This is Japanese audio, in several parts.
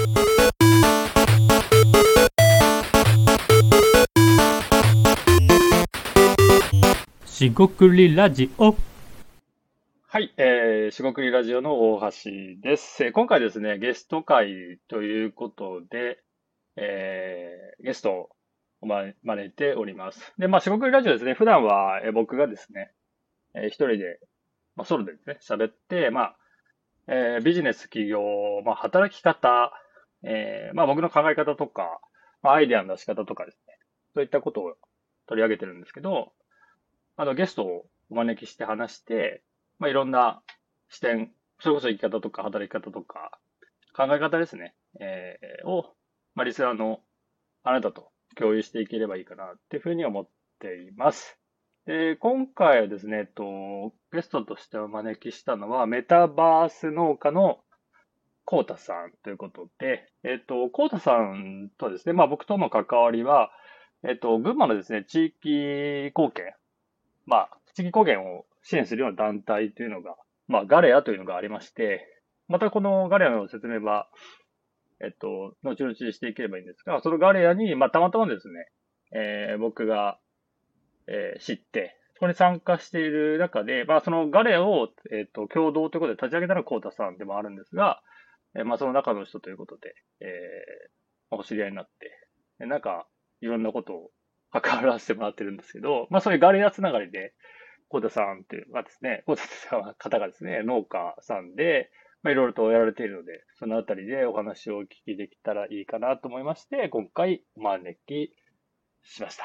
しごくりラジオ。 はい、しごくりラジオの大橋です。今回ですね、ゲスト会ということで、ゲストを招いております。で、しごくりラジオですね、普段は、僕がですね、一人で、ソロでですね、喋って、ビジネス、企業、働き方、僕の考え方とか、アイデアの出し方とかですね、そういったことを取り上げてるんですけど、ゲストをお招きして話して、いろんな視点、それこそ生き方とか働き方とか、考え方ですね、を、リスナーのあなたと共有していければいいかなっていうふうに思っています。で、今回はですね、ゲストとしてお招きしたのは、メタバース農家のコウタさんということで、コウタさんとですね、僕との関わりは、群馬のですね、地域貢献、地域貢献を支援するような団体というのが、ガレアというのがありまして、またこのガレアの説明は、後々していければいいんですが、そのガレアに、たまたまですね、僕が、知って、そこに参加している中で、そのガレアを、共同ということで立ち上げたのがコウタさんでもあるんですが、その中の人ということで、お知り合いになって、いろんなことを関わらせてもらってるんですけど、そういうガレアつながりで、コウタさんっていうのはですね、コウタさんは方がですね、農家さんで、いろいろとやられているので、そのあたりでお話をお聞きできたらいいかなと思いまして、今回お招きしました。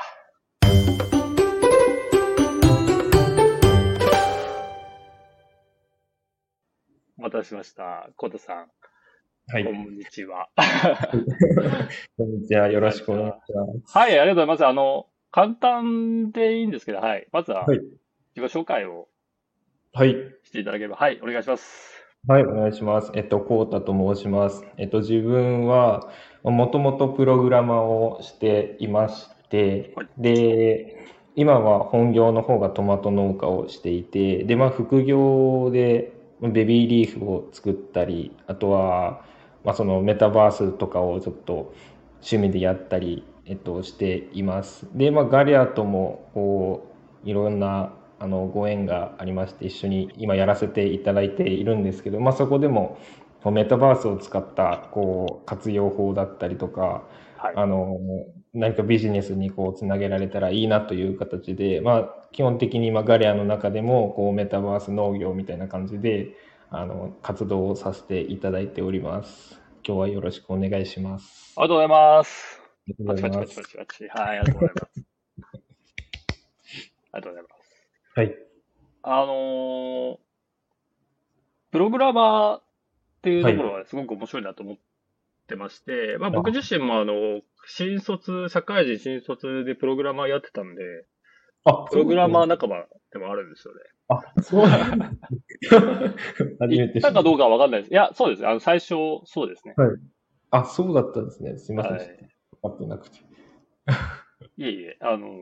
お待たせしました。コウタさん、 はい。 こんにちは。 こんにちは。よろしくお願いします。 はい、ありがとうございます。簡単でいいんですけど、はい。まずははい。 自己紹介をはい。 していただければ、はい、お願いします。 はい、お願いします。コウタと申します。自分は、もともとプログラマーをしていまして、 はい。 で、今は本業の方がトマト農家をしていて、で、副業でベビーリーフを作ったり、あとは、そのメタバースとかをちょっと趣味でやったり、しています。で、ガリアとも、いろんなご縁がありまして一緒に今やらせていただいているんですけど、そこでもメタバースを使った活用法だったりとか、 はい。 何かビジネスにつなげられたらいいなという形で、基本的に今ガレアの中でもメタバース農業みたいな感じで活動をさせていただいております。今日はよろしくお願いします。 ありがとうございます。 ありパチパチパがとうございます。 チパチパチ。はい、ありがとうございます。ありがとうございます。 はい。 あのープログラマーっていうはい。 ところはすごく面白いなと思ってまして、僕自あ、 身も社会人新卒でプログラマーやってたんで、プログラそうだったんです。 マー仲間でもあるんですよね。 そうなんです。初言っめて知りたかどうかはわかんないです。いや、そうです。最初、そうですね。 はい。そうだったんですね。すいません。ちょっとはい。 分かってなくて。 いえいえ、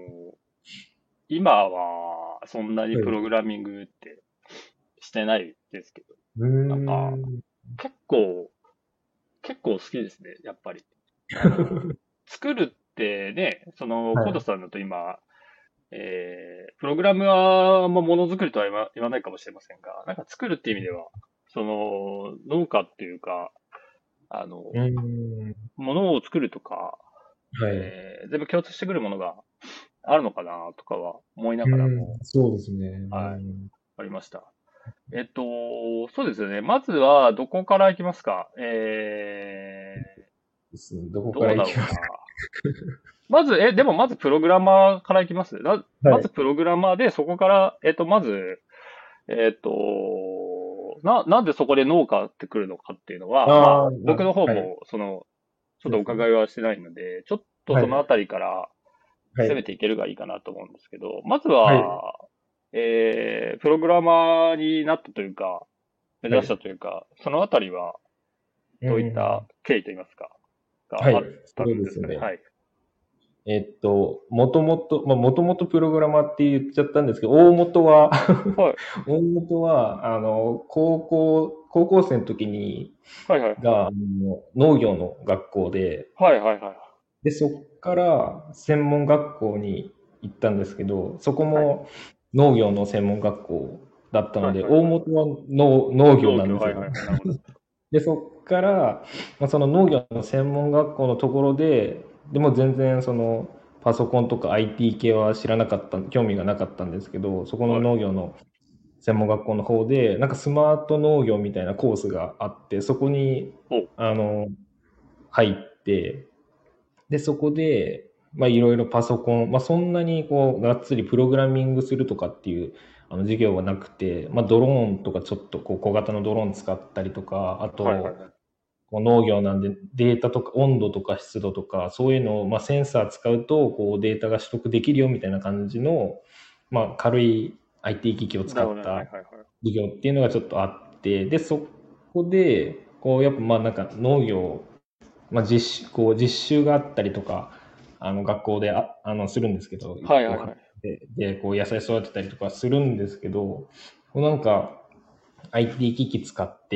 今は、そんなにはい。 プログラミングってしてないですけど、 うーなんか、 ん。 結構、結構好きですね、やっぱり。あの、作るってね、コードはい。 さんだと今、プログラムはものづくりとは言わないかもしれませんが、作るって意味では、農家っていうか、あの、 うーん。 ものを作るとか、 はい。 全部共通してくるものがあるのかなとかは思いながらも、 そうですね。 はい、ありました。そうですよね。まずは、どこから行きますか？ ですね。どこかどうだら行きますか？ ろうな。まず、でもまずプログラマーから行きますまはい。 ずプログラマーで、そこから、まず、えっと、なんでそこで農家ってくるのかっていうのは、僕の方はい。 も、ちょっとおそうですね。 伺いはしてないので、ちょっとはい。 そのあたりからはい。 攻めていけるがいいかなと思うんですけど、まずはい。 は、プログラマーになったというか、目指したはい。 というか、そのあたりはうどういったん。 経緯といいますか、 はい。 があったそうんですかね。 ですね。 はい。 もともとプログラマーって言っちゃったんですけど、大元ははい。 大元は、 高校生の時に、 はいはい。 農業の学校で、 はいはいはい。 で、そっから専門学校に行ったんですけど、そこはい。 も農業の専門学校だったので、 はいはいはい。 大元は農業農業、 なんですよ。 はいはいはい。なるほど。 で、そっから、その農業の専門学校のところで、でも全然そのパソコンとか IT 系は知らなかった、興味がなかったんですけど、そこのはい。 農業の専門学校の方で、なんかスマート農業みたいなコースがあって、そこに、 お、 あの、入って、で、そこで、いろいろパソコン、そんなにこう、がっつりプログラミングするとかっていう、授業はなくて、ドローンとかちょっとこう小型のドローン使ったりとか、あと、 はいはいはい。 こう農業なんでデータとか温度とか湿度とか、そういうのを、センサー使うと、こうデータが取得できるよみたいな感じの、軽い IT 機器を使なるほどね。はいったはいはい。 授業っていうのがちょっとあって、で、そこで、こう、やっぱなんか農業、実習があったりとか、学校でするんですけど、こう、 はいはいはい。 こう、野菜育てたりとかするんですけど、こうなんか、IT 機器使って、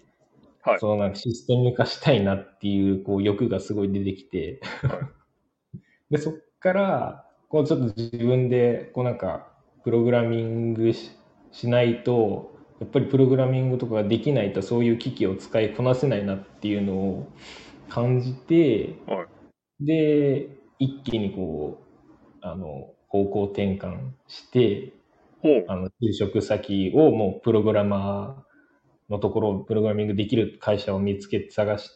はい。 そのなんかシステム化したいなっていう、こう、欲がすごい出てきて、 はい。 で、そっから、こう、ちょっと自分で、こうなんか、プログラミングしないと、やっぱりプログラミングとかができないと、そういう機器を使いこなせないなっていうのを感じて、 はい。 で、一気にこう、方向転換して、 ほう。 就職先をもうプログラマーのところ、プログラミングできる会社を見つけて探して、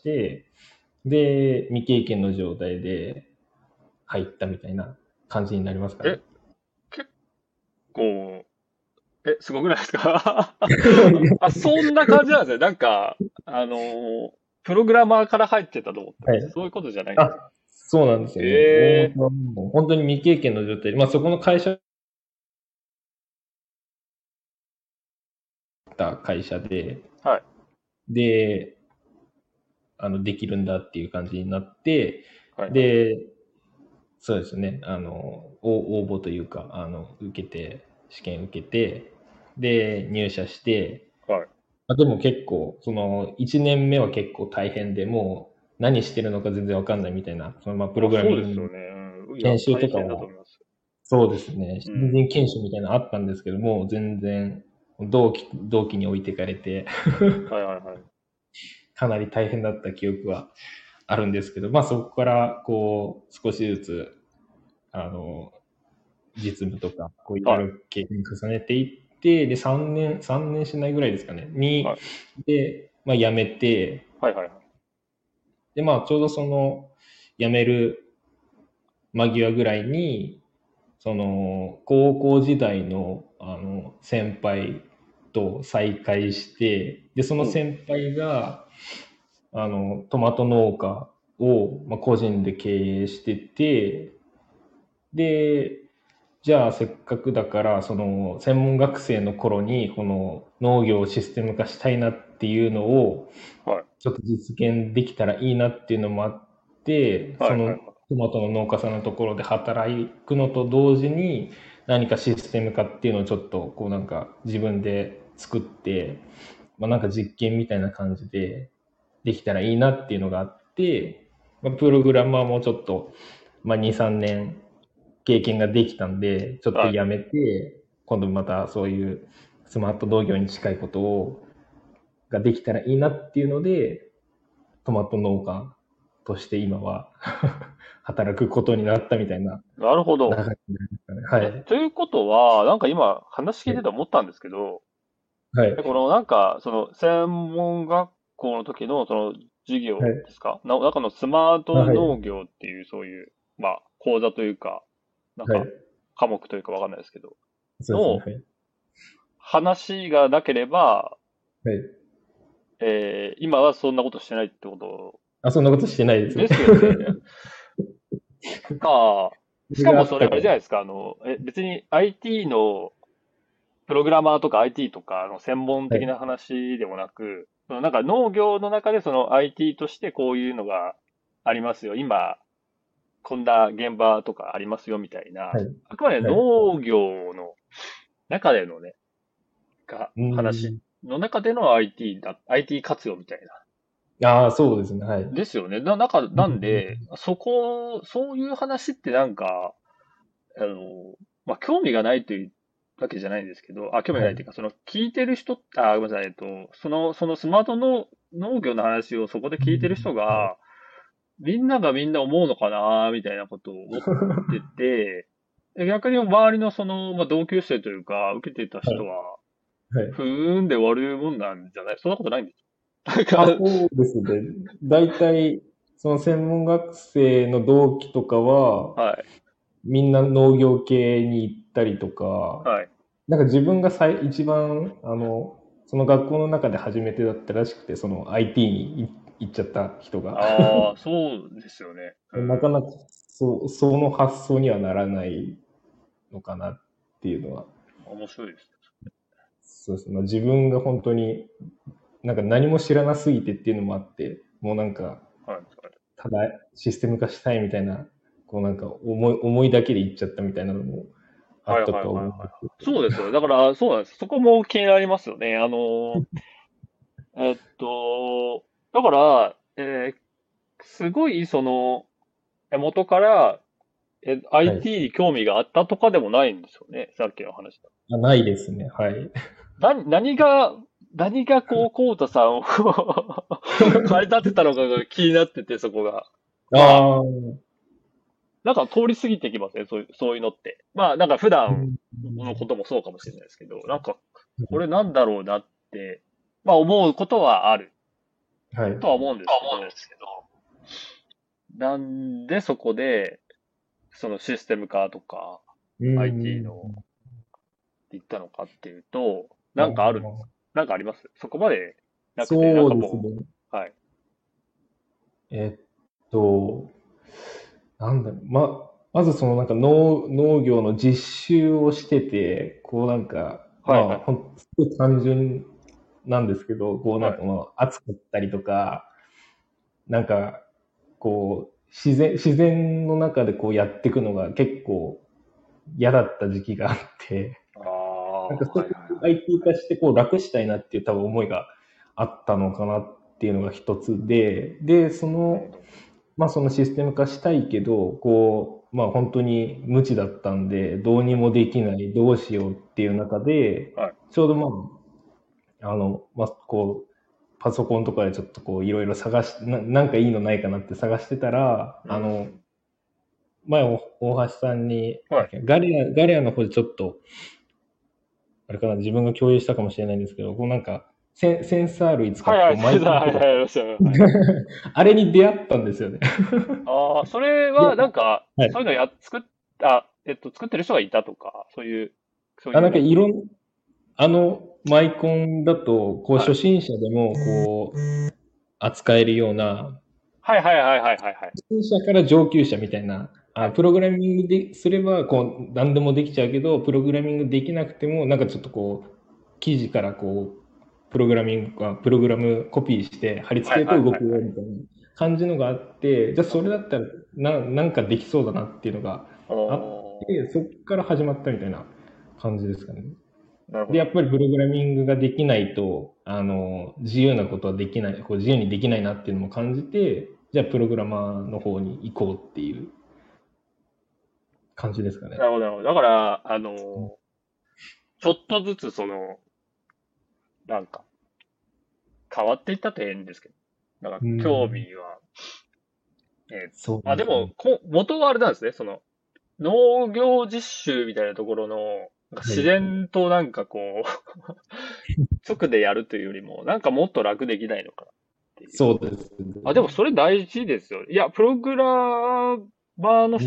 で、未経験の状態で入ったみたいな感じになりますかね。 え、結構、すごくないですか？あ、そんな感じなんですね。なんか、プログラマーから入ってたと思ったんです。 はい。 そういうことじゃないんです。 あ、そうなんですよね。大ええ元はもう本当に未経験の状態で、そこの会社だった会社で、 ー、はい。 で、できるんだっていう感じになって、 はいはい。 で、そうですね、応募というか、受けて、試験受けて、で、入社して、 はい。 でも結構、その、1年目は結構大変で、もう何してるのか全然わかんないみたいな、その、プロあ、 グラミングそうですよね。うん。いや、 研修大変だととかは、 思います。 そうですね、 うん。 新人研修みたいなのあったんですけども、全然、同期に置いてかれて、 はいはいはい。 かなり大変だった記憶はあるんですけど、そこから、こう、少しずつ、あの、実務とか、こういろはい。 いろ経験重ねていって、で、3年しないぐらいですかね、 はい。 で、辞めて、 はいはいはい。 で、ちょうどその、辞める間際ぐらいに、その、高校時代の、先輩と再会して、で、そのおう。 先輩が、トマト農家を、個人で経営してて、で、じゃあせっかくだから、その専門学生の頃にこの農業をシステム化したいなっていうのをはい。 ちょっと実現できたらいいなっていうのもあって、そのはいはいはトマトの農家さんのところで働くのと同時に何かシステム化っていうのをちょっとこうなんか自分で作って、なんか実験みたいな感じでできたらいいなっていうのがあって、プログラマーもちょっと、2、3年経験ができたんで、ちょっい。はい。 とやめて、今度またそういうスマート農業に近いことができたらいいなっていうので、トマト農家として今は働くことになったみたいななるほど。 流れになりますかね。はえ、 い。 ということは、なんか今話聞いてて思ったんですけど、 はい。 このなんか、その専門学校の時のその授業はい。 ですか中のスマートはい。 農業っていうそういう、講座というか、なんかはい。 科目というかわかんないですけど、 そうですね。 のはい。 話がなければ、 はい。 今はそんなことしてないってことそんなことしてないです。 ですよね。か、 それがあしかもそれあったから。 れじゃないですか、別に IT のプログラマーとか IT とかの専門はい。 的な話でもなく、そのなんか農業の中でその IT としてこういうのがありますよ。今、こんな現場とかありますよみたいな、 はい。 あくまではい。 農業の中でのね、 うー話っん。 の中での IT 活用みたいな。 ああ、そうですね。はい。 ですよね。なんで、そういう話ってなんか、まあ、興味がないというわけじゃないんですけど、興味がはい。 ないというか、その聞いてる人、ごめんなさい、そのスマートの農業の話をそこで聞いてる人はい。 が、みんながみんな思うのかな、みたいなことを思ってて、で逆に周りのまあ、同級生というか、受けてたはい。 人は、 はい。 ふーんで終わるもんなんじゃない？そんなことないんですか？なんあ、 か、 そうですね。大体、その専門学生の同期とかは、 はい、 みんな農業系に行ったりとか、 はい。 なんか自分が一番、その学校の中で初めてだったらしくて、その IT に行っちゃった人が。 ああ、そうですよね。うん。 なかなかその発想にはならないのかなっていうのは、 面白いですそうですね。まあ自分が本当になんか何も知らなすぎてっていうのもあって、もうなんか、 ね。はい。 ただシステム化したいみたいな、こうなんか思いだけで言っちゃったみたいなのもあはいったはいはいはい。 とは思うんですけど。 そうですよね。だから、そうなんです。そこも気になりますよね。だから、すごい、元から、 はい。 IT に興味があったとかでもないんですよね。さっきの話だ。 あ、ないですね。はい。 何が、コウタさんを駆り立てたのかが気になってて、そこが。 あまあ、 あ、 なんか通り過ぎてきますね、そういうのって。まあ、なんか普段うん。 のこともそうかもしれないですけど、なんか、これなんだろうなって、まあ思うことはあるはい。 とは思うんですけど、なんでそこで、そのシステム化とかう IT ん。 の行ったのかっていうと、 あなんかあるんですか？ あ、 なんかあります？そこまでなくて、なんかもそうですね。 う、はい。 えっと、なんだろう、まずそのなんか農業の実習をしてて、こうなんか、まあ、 はいはい。 すごい単純なんですけど、こうなんはい。 かまあ、暑かったりとか、なんか、こう、自然の中でこうやっていくのが結構嫌だった時期があって、 ああ、 なんかそこはいはいを IT 化してこう楽したいなっていう多分思いがあったのかなっていうのが一つで、で、 なるほど。 まあそのシステム化したいけど、こう、まあ本当に無知だったんで、どうにもできない、どうしようっていう中で、 はい。 ちょうどまあこう、パソコンとかでちょっとこういろいろなんかいいのないかなって探してたら、 うん。 前大橋さんに、 はい。 ガレアの方でちょっと、あれかな、自分が共有したかもしれないんですけど、こうなんか、センサー類使ってはいはい、 こうマイコンとか、 はいはい、ありましたよ。はい。 あれに出会ったんですよね。 ああ、それで、 はなんか、 はい。 そういうの作ってる人がいたとか、そういうなんかなんか、 マイコンだと、こう初はい。 心者でも、こう、扱えるような、 はいはいはいはいはいはい。 初心者から上級者みたいな、 はい。 プログラミングですれば、こう、何でもできちゃうけど、プログラミングできなくても、なんかちょっとこう、記事からこう、プログラムコピーして貼り付はいはいけると動くはいはい。 よみたいな感じのがあって、じゃあなるほど。 それだったらなんかできそうだなっていうのがおあって、そっから始まったみたいな感じですかね。で、やっなるほど。 ぱりプログラミングができないと、自由なことはできない、こう自由にできないなっていうのも感じて、じゃあプログラマーの方に行こうっていう感じですかね。 なるほど、なるほど。だから、ちょっとずつなんか、変わっていったって変ですけど、なんか、 う興ん、 味は、 そうですね。 でも、元はあれなんですね。農業実習みたいなところの、なんか自はい。 然となんか直でやるというよりも、なんかもっと楽できないのかなっていう。 そうですでもね。 それ大事ですよ。いや、プログラマーのうん、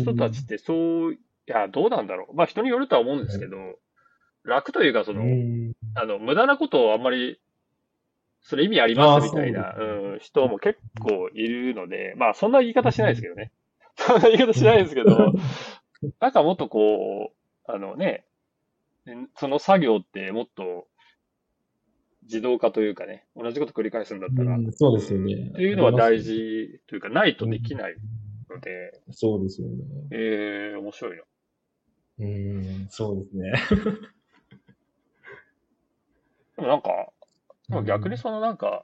人たちっていや、どうなんだろう。まあ人によるとは思うんではい。 すけど、楽というかうん。 無駄なことをあんまり、それ意味ありまああ、 すみたいな、 そうですね。 人も結構いるので、まあそんな言い方しないですうん。 けどね。そんな言い方うん。 しないですけど、なんかもっとね、その作業ってもっと自動化というかね、同じこと繰り返すんだったら、 そうですよね。 っていうのは大ありますよね。 事というか、ないとうん。 できないので、 そうですよね。 面白いな。 そうですね。 でもなんか、 でも逆にそのなんか、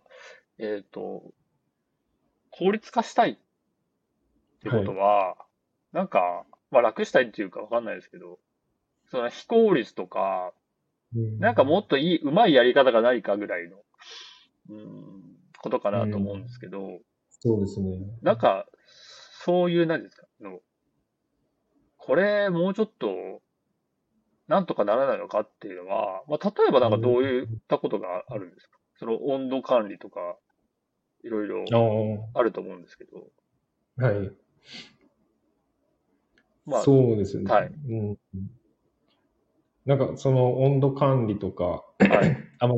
効率化したいってこはい。 とは、なんか、まあ楽したいっていうかわかんないですけど、その非効率とか、なんかもっといい、うまいやり方がないかぐらいの、ことかなと思うんですけど、 そうですね。 なんか、そういう、何ですか、これもうちょっと、なんとかならないのかっていうのは、まあ、例えばなんかどういったことがあるんですか？その温度管理とか、いろいろああ、 あると思うんですけど、 はい。 まそうですね。 あ、はい、 うん。なんかその温度管理とか、 はい、 まあ、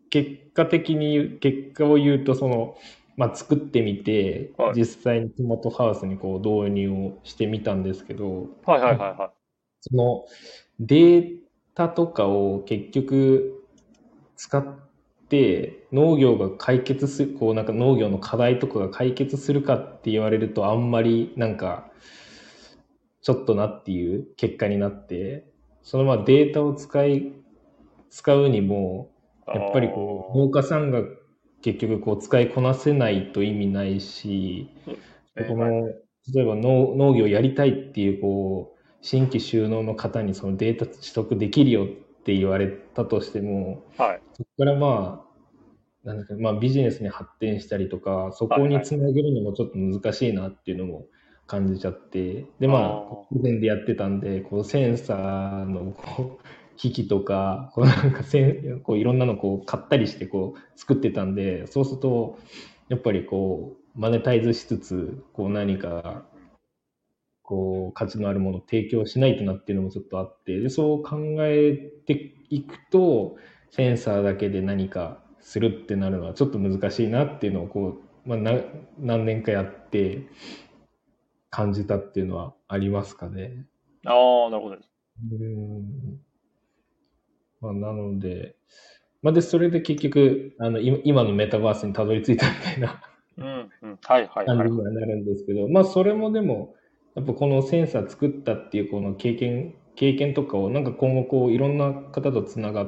結果を言うと、まあ、作ってみて、 はい、 実際にトマトハウスにこう導入をしてみたんですけど、 はい、はい、はい、はい。 そのデータとかを結局使って農業が解決する、こうなんか農業の課題とかが解決するかって言われるとあんまりなんかちょっとなっていう結果になって、そのまあデータを使うにも、 あやっぱりこう農あ、 家さんが結局こう使いこなせないと意味ないし、 そうですね。はい、 この例えば農業やりたいっていうこう新規就農の方にそのデータ取得できるよって言われたとしても、 はい、 そこからまあ、なんですかね、まあビジネスに発展したりとか、そはい、 こにはい。 つなげるのもちょっと難しいなっていうのも感じちゃって、であまあ、 あ、 以前でやってたんで、こうセンサーのこう機器とか、こうなんかこういろんなのこう買ったりしてこう作ってたんで、そうすると、やっぱりこう、マネタイズしつつ、こう何か、 うん、 こう価値のあるものを提供しないとなっていうのもちょっとあって、でそう考えていくと、センサーだけで何かするってなるのはちょっと難しいなっていうのをこう、まあ、何年かやって感じたっていうのはありますかね。 ああ、なるほどです。 うん。まあ、なので、まあ、で、それで結局、今のメタバースにたどり着いたみたいなうん、うん、はい、はい、はい、 感じにはい。 はなるんですけど、まあ、それもでも、やっぱこのセンサー作ったっていうこの経験とかを、なんか今後こう、いろんな方とつながって、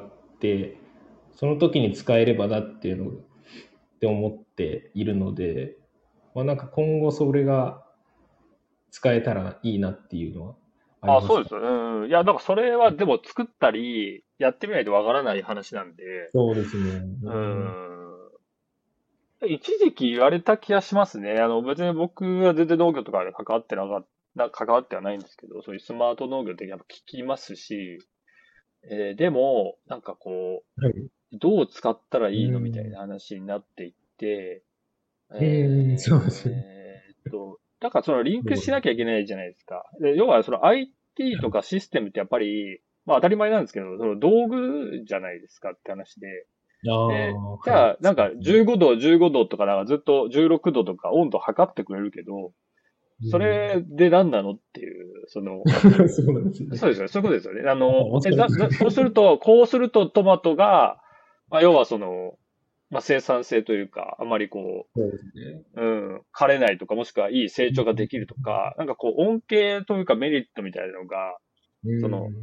その時に使えればなっていうのって思っているので、まあ、なんか今後それが使えたらいいなっていうのはありあ、 ますか。 そうですよ。うん。いや、だからそれはでも作ったり、やってみないとわからない話なんで、 そうですね。 ううん。 ん。一時期言われた気がしますね。別に僕は全然農業とかで関わってなかった、関わってはないんですけど、そういうスマート農業ってやっぱ聞きますし、でも、なんかこはい。 う、どう使ったらういいのみたいん。 な話になっていって、 うん、そうですね。 だからそのリンクしなきゃいけないじゃないですか。で、要はその IT とかシステムってやっぱり、まあ当たり前なんですけど、その道具じゃないですかって話で。 あで、 あ、はい。 じゃあなんか15度とかなんかずっと16度とか温度測ってくれるけど、 うん。 それで何なのっていう、 そうなんですね。 そうですよね。そういうことですよね。 おっしゃる通り。 こうするとトマトが、まあ要はまあ生産性というか、あまりそうですね。 枯れないとか、もしくはいい成長ができるとか、なんかこう、恩恵というかメリットみたいなのが、 うん。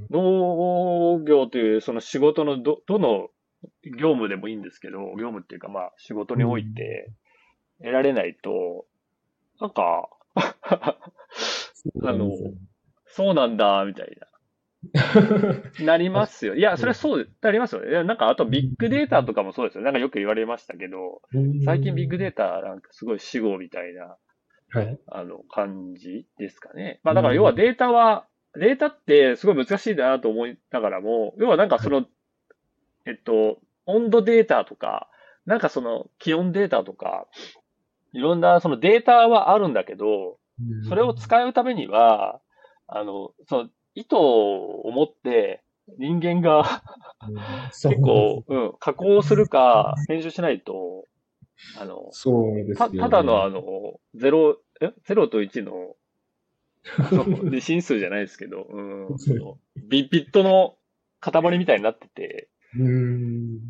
農業というその仕事のどの業務でもいいんですけど、業務っていうかまあ仕事においうん。 て得られないと、なんかそうあの、 なんですよね。 そうなんだ、みたいな。なりますよ。いや、それはそう、なりますよね。いやなんか、あとビッグデータとかもそうですよね。なんかよく言われましたけど、 う最近ビッグん。 データなんかすごい死後みたいなはい。 感じですかね。まあうだから要はん。 データってすごい難しいなと思いながらも、要はなんかはい。 えっと、温度データとか、なんかその気温データとか、いろんなそのデータはあるんだけど、 うん。 それを使うためには、意図を持って人間がうん、そう結構、 なんです。 加工するか編集しないと、あの、 そうですただのよね。 ゼロと1ので、進数じゃないですけど、ビットの塊みたいになってて、 うん。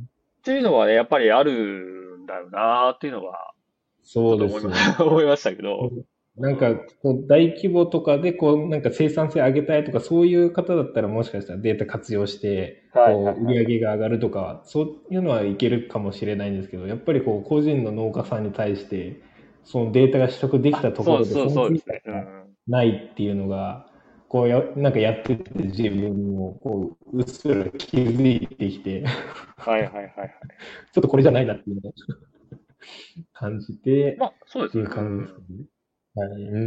っていうのはね、やっぱりあるんだよなっていうのは、ちょっとそうですよね。 思いましたけど、 なんか、こう、大規模とかで、こう、なんか生産性上げたいとか、そういう方だったらもしかしたらデータ活用して、 はいはこう、売りいはい。 上げが上がるとか、そういうのはいけるかもしれないんですけど、やっぱりこう、個人の農家さんに対して、そのデータが取得できあ、 たところで、その成そうですね。う果がん。 ないっていうのが、こうなんかやってて自分も、こう、うっすら気づいてきて、 はいはいはいはい。 ちょっとこれじゃないなっていうのを感じて、 まあ、そうですよね。うっていう感じですかん。 ね。はい。うん。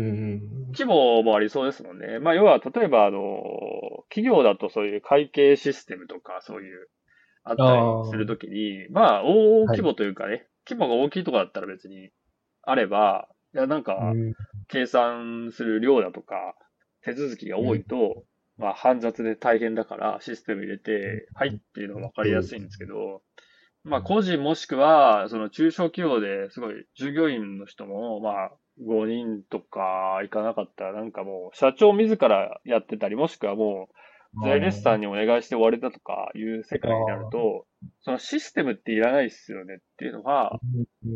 規模もありそうですもんね。まあ、要は、例えば、企業だとそういう会計システムとか、そういう、あっあたりするあ、 ときに、まあ、大はい。 規模というかね、規模が大きいところだったら別にあれば、いや、なんか、 うん、 計算する量だとか、手続きがうん、 多いと、まあ、煩雑で大変だからシステム入れて、はいっていうのが分かりそうですね。 やすいんですけど、まあ、個人もしくは、その中小企業ですごい、従業員の人も、まあ、5人とかいかなかったら、なんかもう、社長自らやってたり、もしくはもう、税理士さんにお願いして終わりだとかいう世あ界になるあ、 と、そのシステムっていらないっすよねっていうのがうん、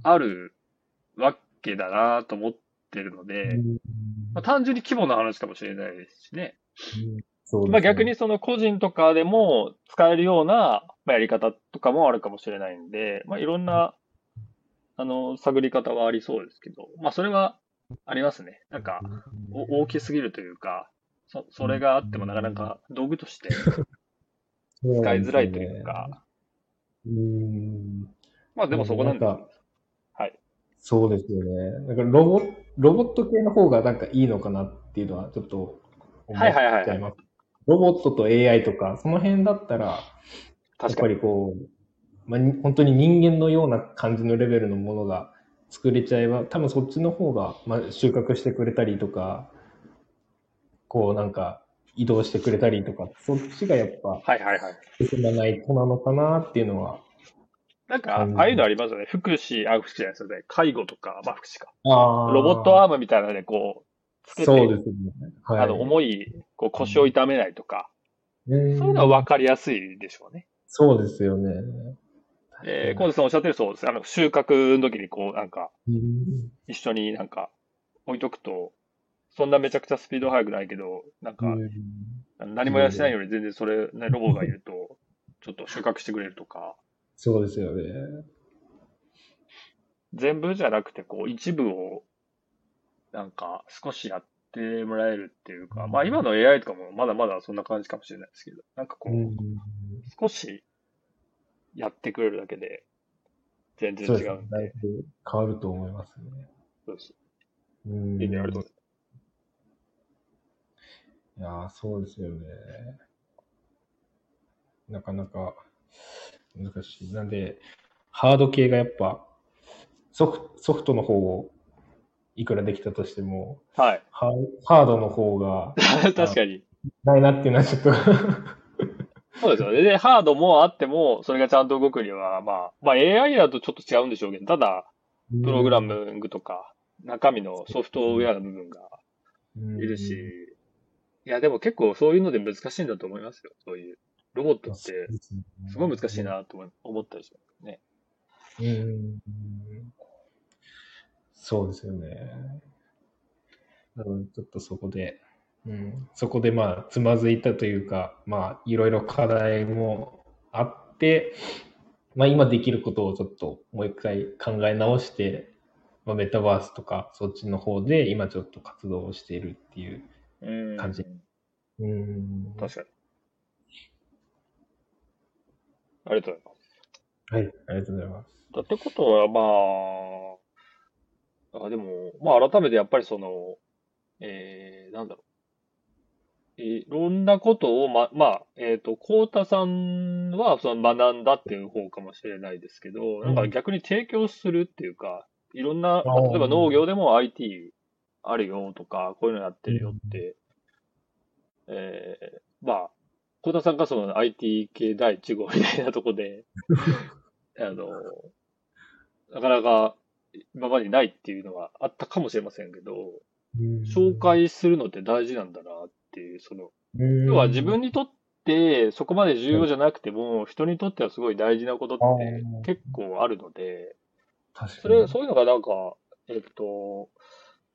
あるわけだなと思ってるので、 うん、 まあ、単純に規模の話かもしれないですしね。 うん、そうまあですね。 逆にその個人とかでも使えるような、まあ、やり方とかもあるかもしれないんで、まあいろんな、探り方はありそうですけど、まあそれはありますね。なんか、大きすぎるというか、それがあってもなかなか道具としてそうなんですよ使いづらいというか、 ね。うん。 まあでもそこなんですよね。 なんか、 はい。 そうですよね。なんかロボット系の方がなんかいいのかなっていうのはちょっとはい思はいはいはい。 っちゃいます。ロボットと AI とか、その辺だったら、やっぱ確かに。 りこう、まあ、本当に人間のような感じのレベルのものが作れちゃえば、多分そっちの方が、まあ、収穫してくれたりとか、こうなんか移動してくれたりとか、そっちがやっぱはいはいはい。 進まないとなのかなっていうのはなんか、ああいうの感じます。 ありますよね。福祉じゃないですよね。介護とか、まあ福祉か。ロボットアーああ、 ムみたいなのでこう、つけて、 そうですね。はい。 重い、こう腰を痛めないとか、 うそういうのはん、 分かりやすいでしょうね。 そうですよね。確かにコーな。 デさんおっしゃってるそうです。収穫の時にこう、なんか、 うん、 一緒になんか、置いとくと、そんなめちゃくちゃスピード速くないけど、なんか、 うん、 何もやらしない自動で。 より全然それ、ね、ロボがいると、ちょっと収穫してくれるとか、 そうですよね。 全部じゃなくて、こう、一部を、なんか、少しやってもらえるっていうか、まあ今の AI とかもまだまだそんな感じかもしれないですけど、なんかこう、 うん、 少しやってくれるだけで全然そうですね。 違うんで、 だいぶ変わると思いますね。 そうです。 ういいね、ありがとん。 うございいやー、そうですよね。なかなか難しい。なんで、ハード系がやっぱ、ソフトの方をいくらできたとしても、 ます。はい。 ハードの方が、 確かに。 ないなっていうのはちょっとそうですよね。で、ハードもあっても、それがちゃんと動くには、まあ AI だとちょっと違うんでしょうけど、ただ、 うプログラん。 ミングとか、中身のソフトウェアの部分がういるし、 ん。 いや、でも結構そういうので難しいんだと思いますよ。そういう。ロボットっそて、 うですね。 すごい難しいなと思ったりしますね。 うん。そうですよね。なので、ちょっとそこで、そこでまあ、つまずいたというか、まあ、いろいろ課題もあって、まあ、今できることをちょっともう一回考え直して、まあ、メタバースとかそっちの方で今ちょっと活動をしているっていうう感じ。 ん。 うん。 確かに。ありがとうございます。 はい、ありがとうございます。 ってことは、でも、まあ改めてやっぱりなんだろう。いろんなことを、コウタさんはその学んだっていう方かもしれないですけど、なんかうん。 逆に提供するっていうか、いろんな、 ああ、 まあ、例えば農うん。 業でも IT あるよとか、こういうのやってるよって、まあ、コウタさんがその IT 系第一号みたいなとこで、あの、なかなか今までにないっていうのはあったかもしれませんけど、 う紹ん。 介するのって大事なんだなっていう、 う要は自ん。 分にとってそこまで重はい。 要じゃなくても、人にとってはすごい大事なことっあて結構あるので、 あ、確かに。 そういうのがなんか、えっと、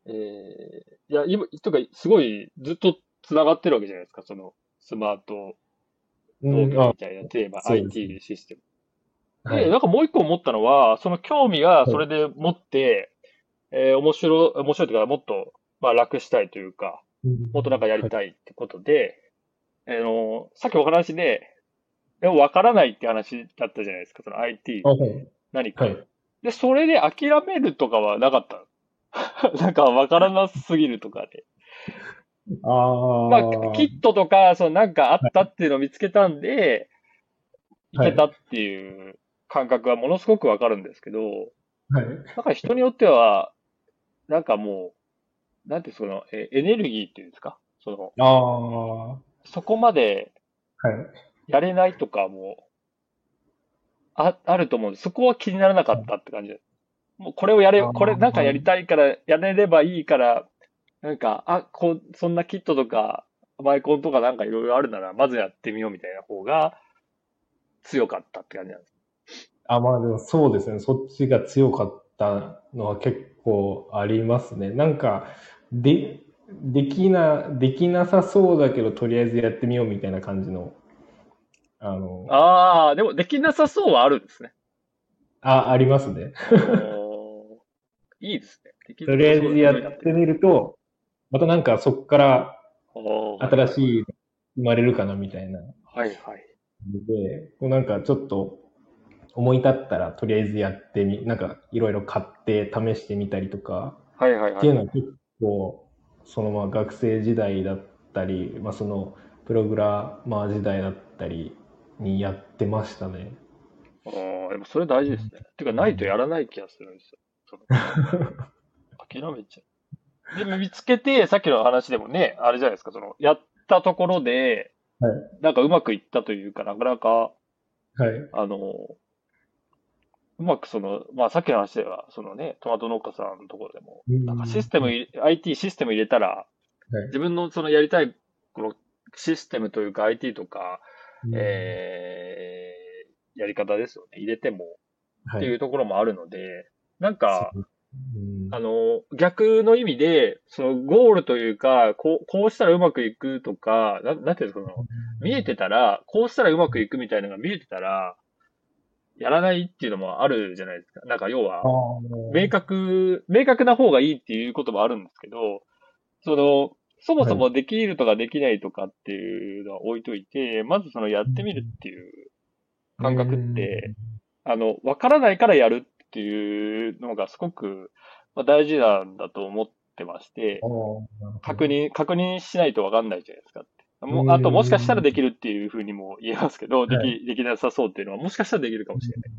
いや、今、とか、すごいずっと繋がってるわけじゃないですか。その、スマート農業みたいなテーマ、 そうですね。 IT システム。で、 はい。 なんかもう一個思ったのは、その興味がはい。 それで持って、面白いというか、もっと、まあ楽したいというか、もっとなんかやりはい。 たいってことで、さっきお話で、でも分からないって話だったじゃないですか、その IT はい。 何か。 はい。 で、それで諦めるとかはなかったの？なんか分からなすぎるとかで。 あまあ、 あ、 キットとか、そのなんかあったっていうのを見つけたんで、いはい。 けたっていう感覚はものすごくわかるんですけど、 はい。 なんか人によっては、なんかもう、なんていうその、エネルギーっていうんですか？その、 ああ、はそこまでい。 やれないとかもあると思うんです。そこは気にならなかったって感じで。もうこれをやれ、 あこれなんかやりあ、 たいから、やれればいいから、なんか、そんなキットとか、マイコンとかなんかいろいろあるなら、まずやってみようみたいな方が強かったって感じなんです。 まあでもそうですね。そっちが強かったのは結構ありますね。なんか、で、できなさそうだけど、とりあえずやってみようみたいな感じの、あの、 ああ、でもできなさそうはあるんですね。 ありますね。 おー、いいですね。できとりあなさそうだえずやけどやってみる。 ってみると、またなんかそこからおー、はいはいはい。 新しい生まれるかなみたいなはいはい。 ので、こうなんかちょっと思い立ったらとりあえずやってみ、なんかいろいろ買って試してみたりとかはいはいってはいはい。 いうのは結構、そのまあ学生時代だったり、まあそのプログラマー時代だったりにやってましたね。 ああ、でもそれ大事ですね。てか、ないとやらない気がするんですよ。その、諦めちゃう。で、見つけて、さっきの話でもね、あれじゃないですか、その、やったところで、 はい。 なんかうまくいったというか、なかなか、 はい。 あの、うまくその、まあさっきの話では、そのね、トマト農家さんのところでも、 うなんかん。 IT システム入れたら、 はい。 自分のそのやりたい、このシステムというか IT とか、 うん。 やり方ですよね。入れてもっていうはい。 ところもあるので、なんか、 そう。うん。 逆の意味で、そのゴールというか、こうしたらうまくいくとか、なんていうの、その、見えてたら、こうしたらうまくいくみたいなのが見えてたら、やらないっていうのもあるじゃないですか。なんか要は、 ああ、 明確な方がいいっていうこともあるんですけど、その、そもはい。 そもできるとかできないとかっていうのは置いといて、まずそのやってみるっていうう感覚っん。 て、わからないからやるっていうのがすごくまあ大事なんだと思ってまして、 ああ、なるほど。 確認しないとわかんないじゃないですかって。 うあともしかしたらん。 できるっていうふうにも言えますけど、 はい。 できなさそうっていうのはもしかしたらできるかもしれない。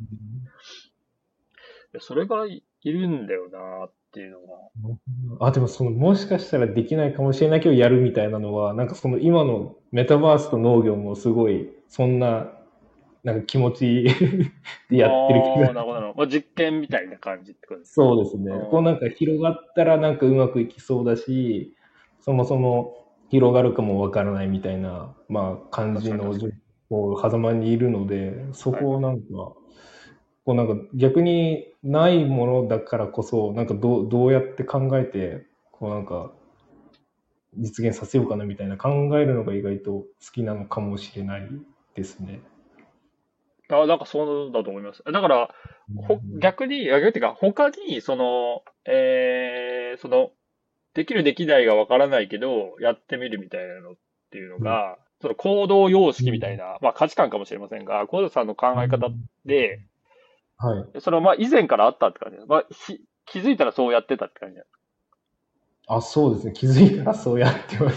それがいるんだよなっていうのが。 でもその、もしかしたらできないかもしれないけどやるみたいなのは、なんかその今のメタバースと農業もすごい、そんな、なんか気持ちでやってる気が、 ああ、なるほどなるほど。まあ、実験みたいな感じってことですか？ そうですね。こうなんか広がったらなんかうまくいきそうだし、そもそも広がるかもわからないみたいな、まあ感確じのかに確かに。 こう狭間にいるので、そはいはい。 こをなんか、こうなんか逆にないものだからこそ、なんかどうやって考えて、こうなんか実現させようかなみたいな考えるのが意外と好きなのかもしれないですね。 なんかそうだと思います。だから、 うん。 逆に、逆っていうか、他に、その、できるできないがわからないけど、やってみるみたいなのっていうのうん。 が、その行動様うん。 式みたいな、まあ価値観かもしれませんが、コードさんの考え方で、 はい。 その、まあ以前からあったって感じです。まあ、気づいたらそうやってたって感じです。 そうですね。気づいたらそうやってました。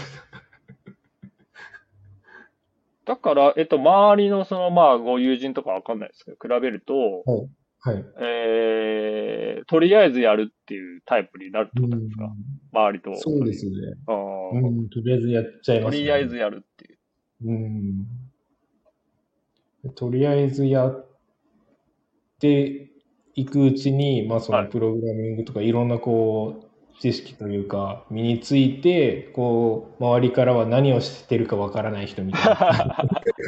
だから、周りのその、まあ、ご友人とかわかんないですけど、比べると、 はい。はい。 とりあえずやるっていうタイプになるってうことですか？ ん。 周りと同じ。 そうですね。 ああ、 うん。とりあえずやっちゃいとますね。 りあえずやるっていう。 うん。とりあえずやっていくうちに、まあそのはい。 プログラミングとかいろんなこう、知識というか、身について、こう、周りからは何をしてるかわからない人みたいな感じ。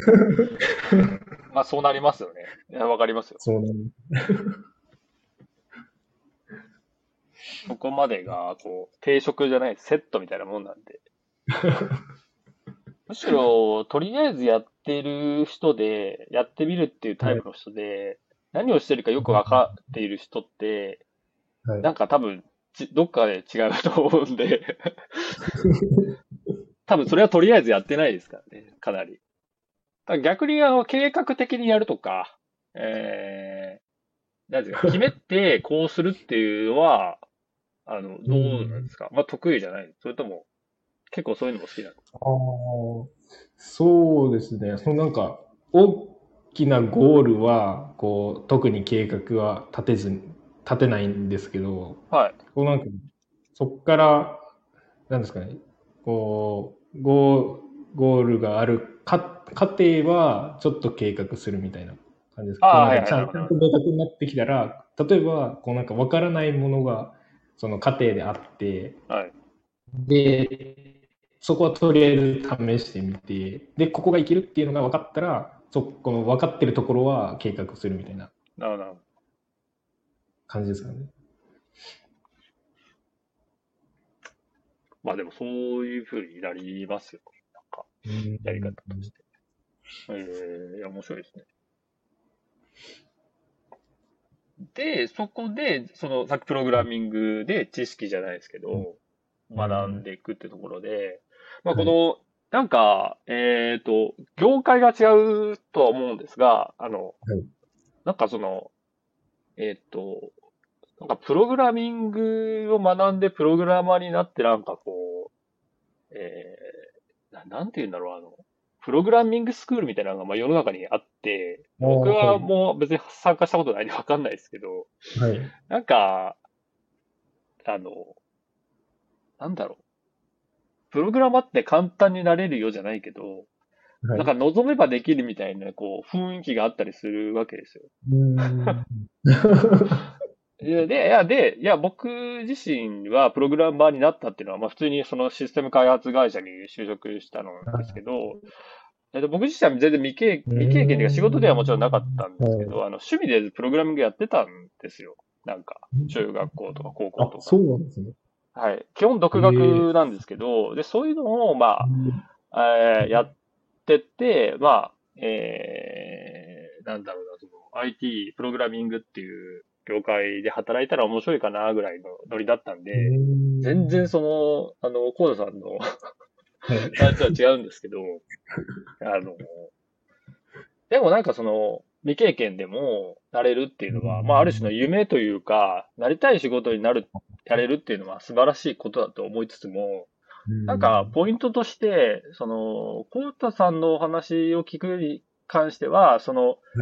まあ、そうなりますよね。いやわかりますよ。 そうなんです。 そこまでが、こう、定食じゃない、セットみたいなもんなんで。むしろ、とりあえずやってる人で、やってみるっていうタはい。 イプの人で、何をしてるかよくわかっている人って、 はい。 なんか多分、どっかで違うと思うんで、多分それはとりあえずやってないですからね、かなり。だから逆に計画的にやるとか、なんていうか、決めてこうするっていうのは、 うどうなんでん。 すか？まあ、得意じゃない？それとも、結構そういうのも好きなの？ ああ、そうですね。なんか、大きなゴールは、こう、特に計画は立てないんですけど、 はい。 なんか、そっから、なんですかね、こう、ゴールがある過程は、ちょっと計画するみたいな感じです。 ああ、はいはい、 ちゃんとなるほど、なるほ明確になってきたら、例えば、なんかわからないものが、その過程であって、 ど。はい。 で、そこはとりあえず試してみて、で、ここがいけるっていうのが分かったら、この分かってるところは計画するみたいななるほど、なるほど。 感じですかね。 まあでもそういう風になりますよ。なんか、 うやり方ん。 として。いや、面白いですね。で、そこで、さっきプログラミングで知識じゃないですけど、 うん。 学んでいくってところで、まあ、 はい。 なんか、業界が違うとは思うんですが、 はい。 なんかえっと、なんかプログラミングを学んでプログラマーになってなんかこう、なんて言うんだろう、プログラミングスクールみたいなのがまあ世の中にあって、僕ははい。 もう別に参加したことないんでわかんないですけど、 はい。 なんか、あの、なんだろう、プログラマーって簡単になれるよじゃないけど、なんかはい。 望めばできるみたいな、こう、雰囲気があったりするわけですよ。 うん。 いや、僕自身はプログラマーになったっていうのは、まあ普通にそのシステム開発会社に就職したのですけど、僕自身は全然う未経験というか仕事ではもちろんなかっん。 たんですけど、 はい。 趣味でプログラミングやってたんですよ。なんか、中学校とか高校あ、 とか。 そうなんですね。 はい。基本独ええ。 学なんですけど、で、そういうのを、まうん。 あ、やってって、まあ、なんだろうな、IT、プログラミングっていう業界で働いたら面白いかな、ぐらいのノリだったんうで、全然ん。 コーダさんのはい。 感じは違うんですけど、でもなんか未経験でもなれるっていううのは、まあある種のん。 夢というか、なりたい仕事にやれるっていうのは素晴らしいことだと思いつつも、 うなんかん。 ポイントとして、コウタさんのお話を聞くに関しては、 はい。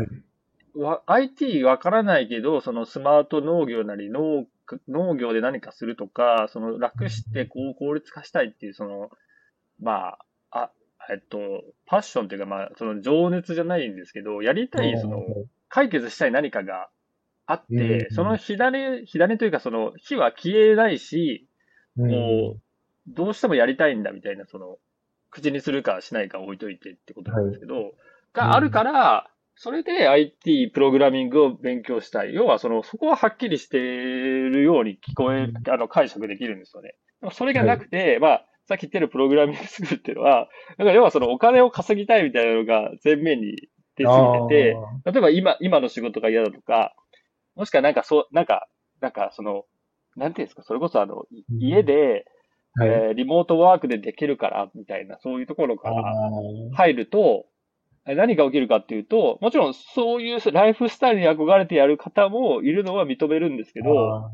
IT わからないけど、そのスマート農業なり農業で何かするとか、楽してこう効率化したいっていう、まあ、パッションっていうか、まあ、その情熱じゃないんですけど、やりああ、 たい、 はい。 解決したい何かがあっうて、そのん。 火種というか、火は消えないし、 うこん。 う、どうしてもやりたいんだみたいな、口にするかしないか置いといてってことなはい。 んですけど、があるうん。 から、それで IT プログラミングを勉強したい。要はそこははっきりしているように聞こえ、解釈できるんですよね。でもそれがはい。 なくて、まあ、さっき言ってるプログラミングスクールっていうのは、なんか要はお金を稼ぎたいみたいなのが前面に出あすぎてて、 あ、 例えば今の仕事が嫌だとか、もしくはなんかなんかなんていうんですか、それこそうん。 家で、 はい。 リモートワークでできるから、みたいな、そういうところあからあ、 入ると、何が起きるかっていうと、もちろんそういうライフスタイルに憧れてやる方もいるのは認めるんですけど、 ああ、はい。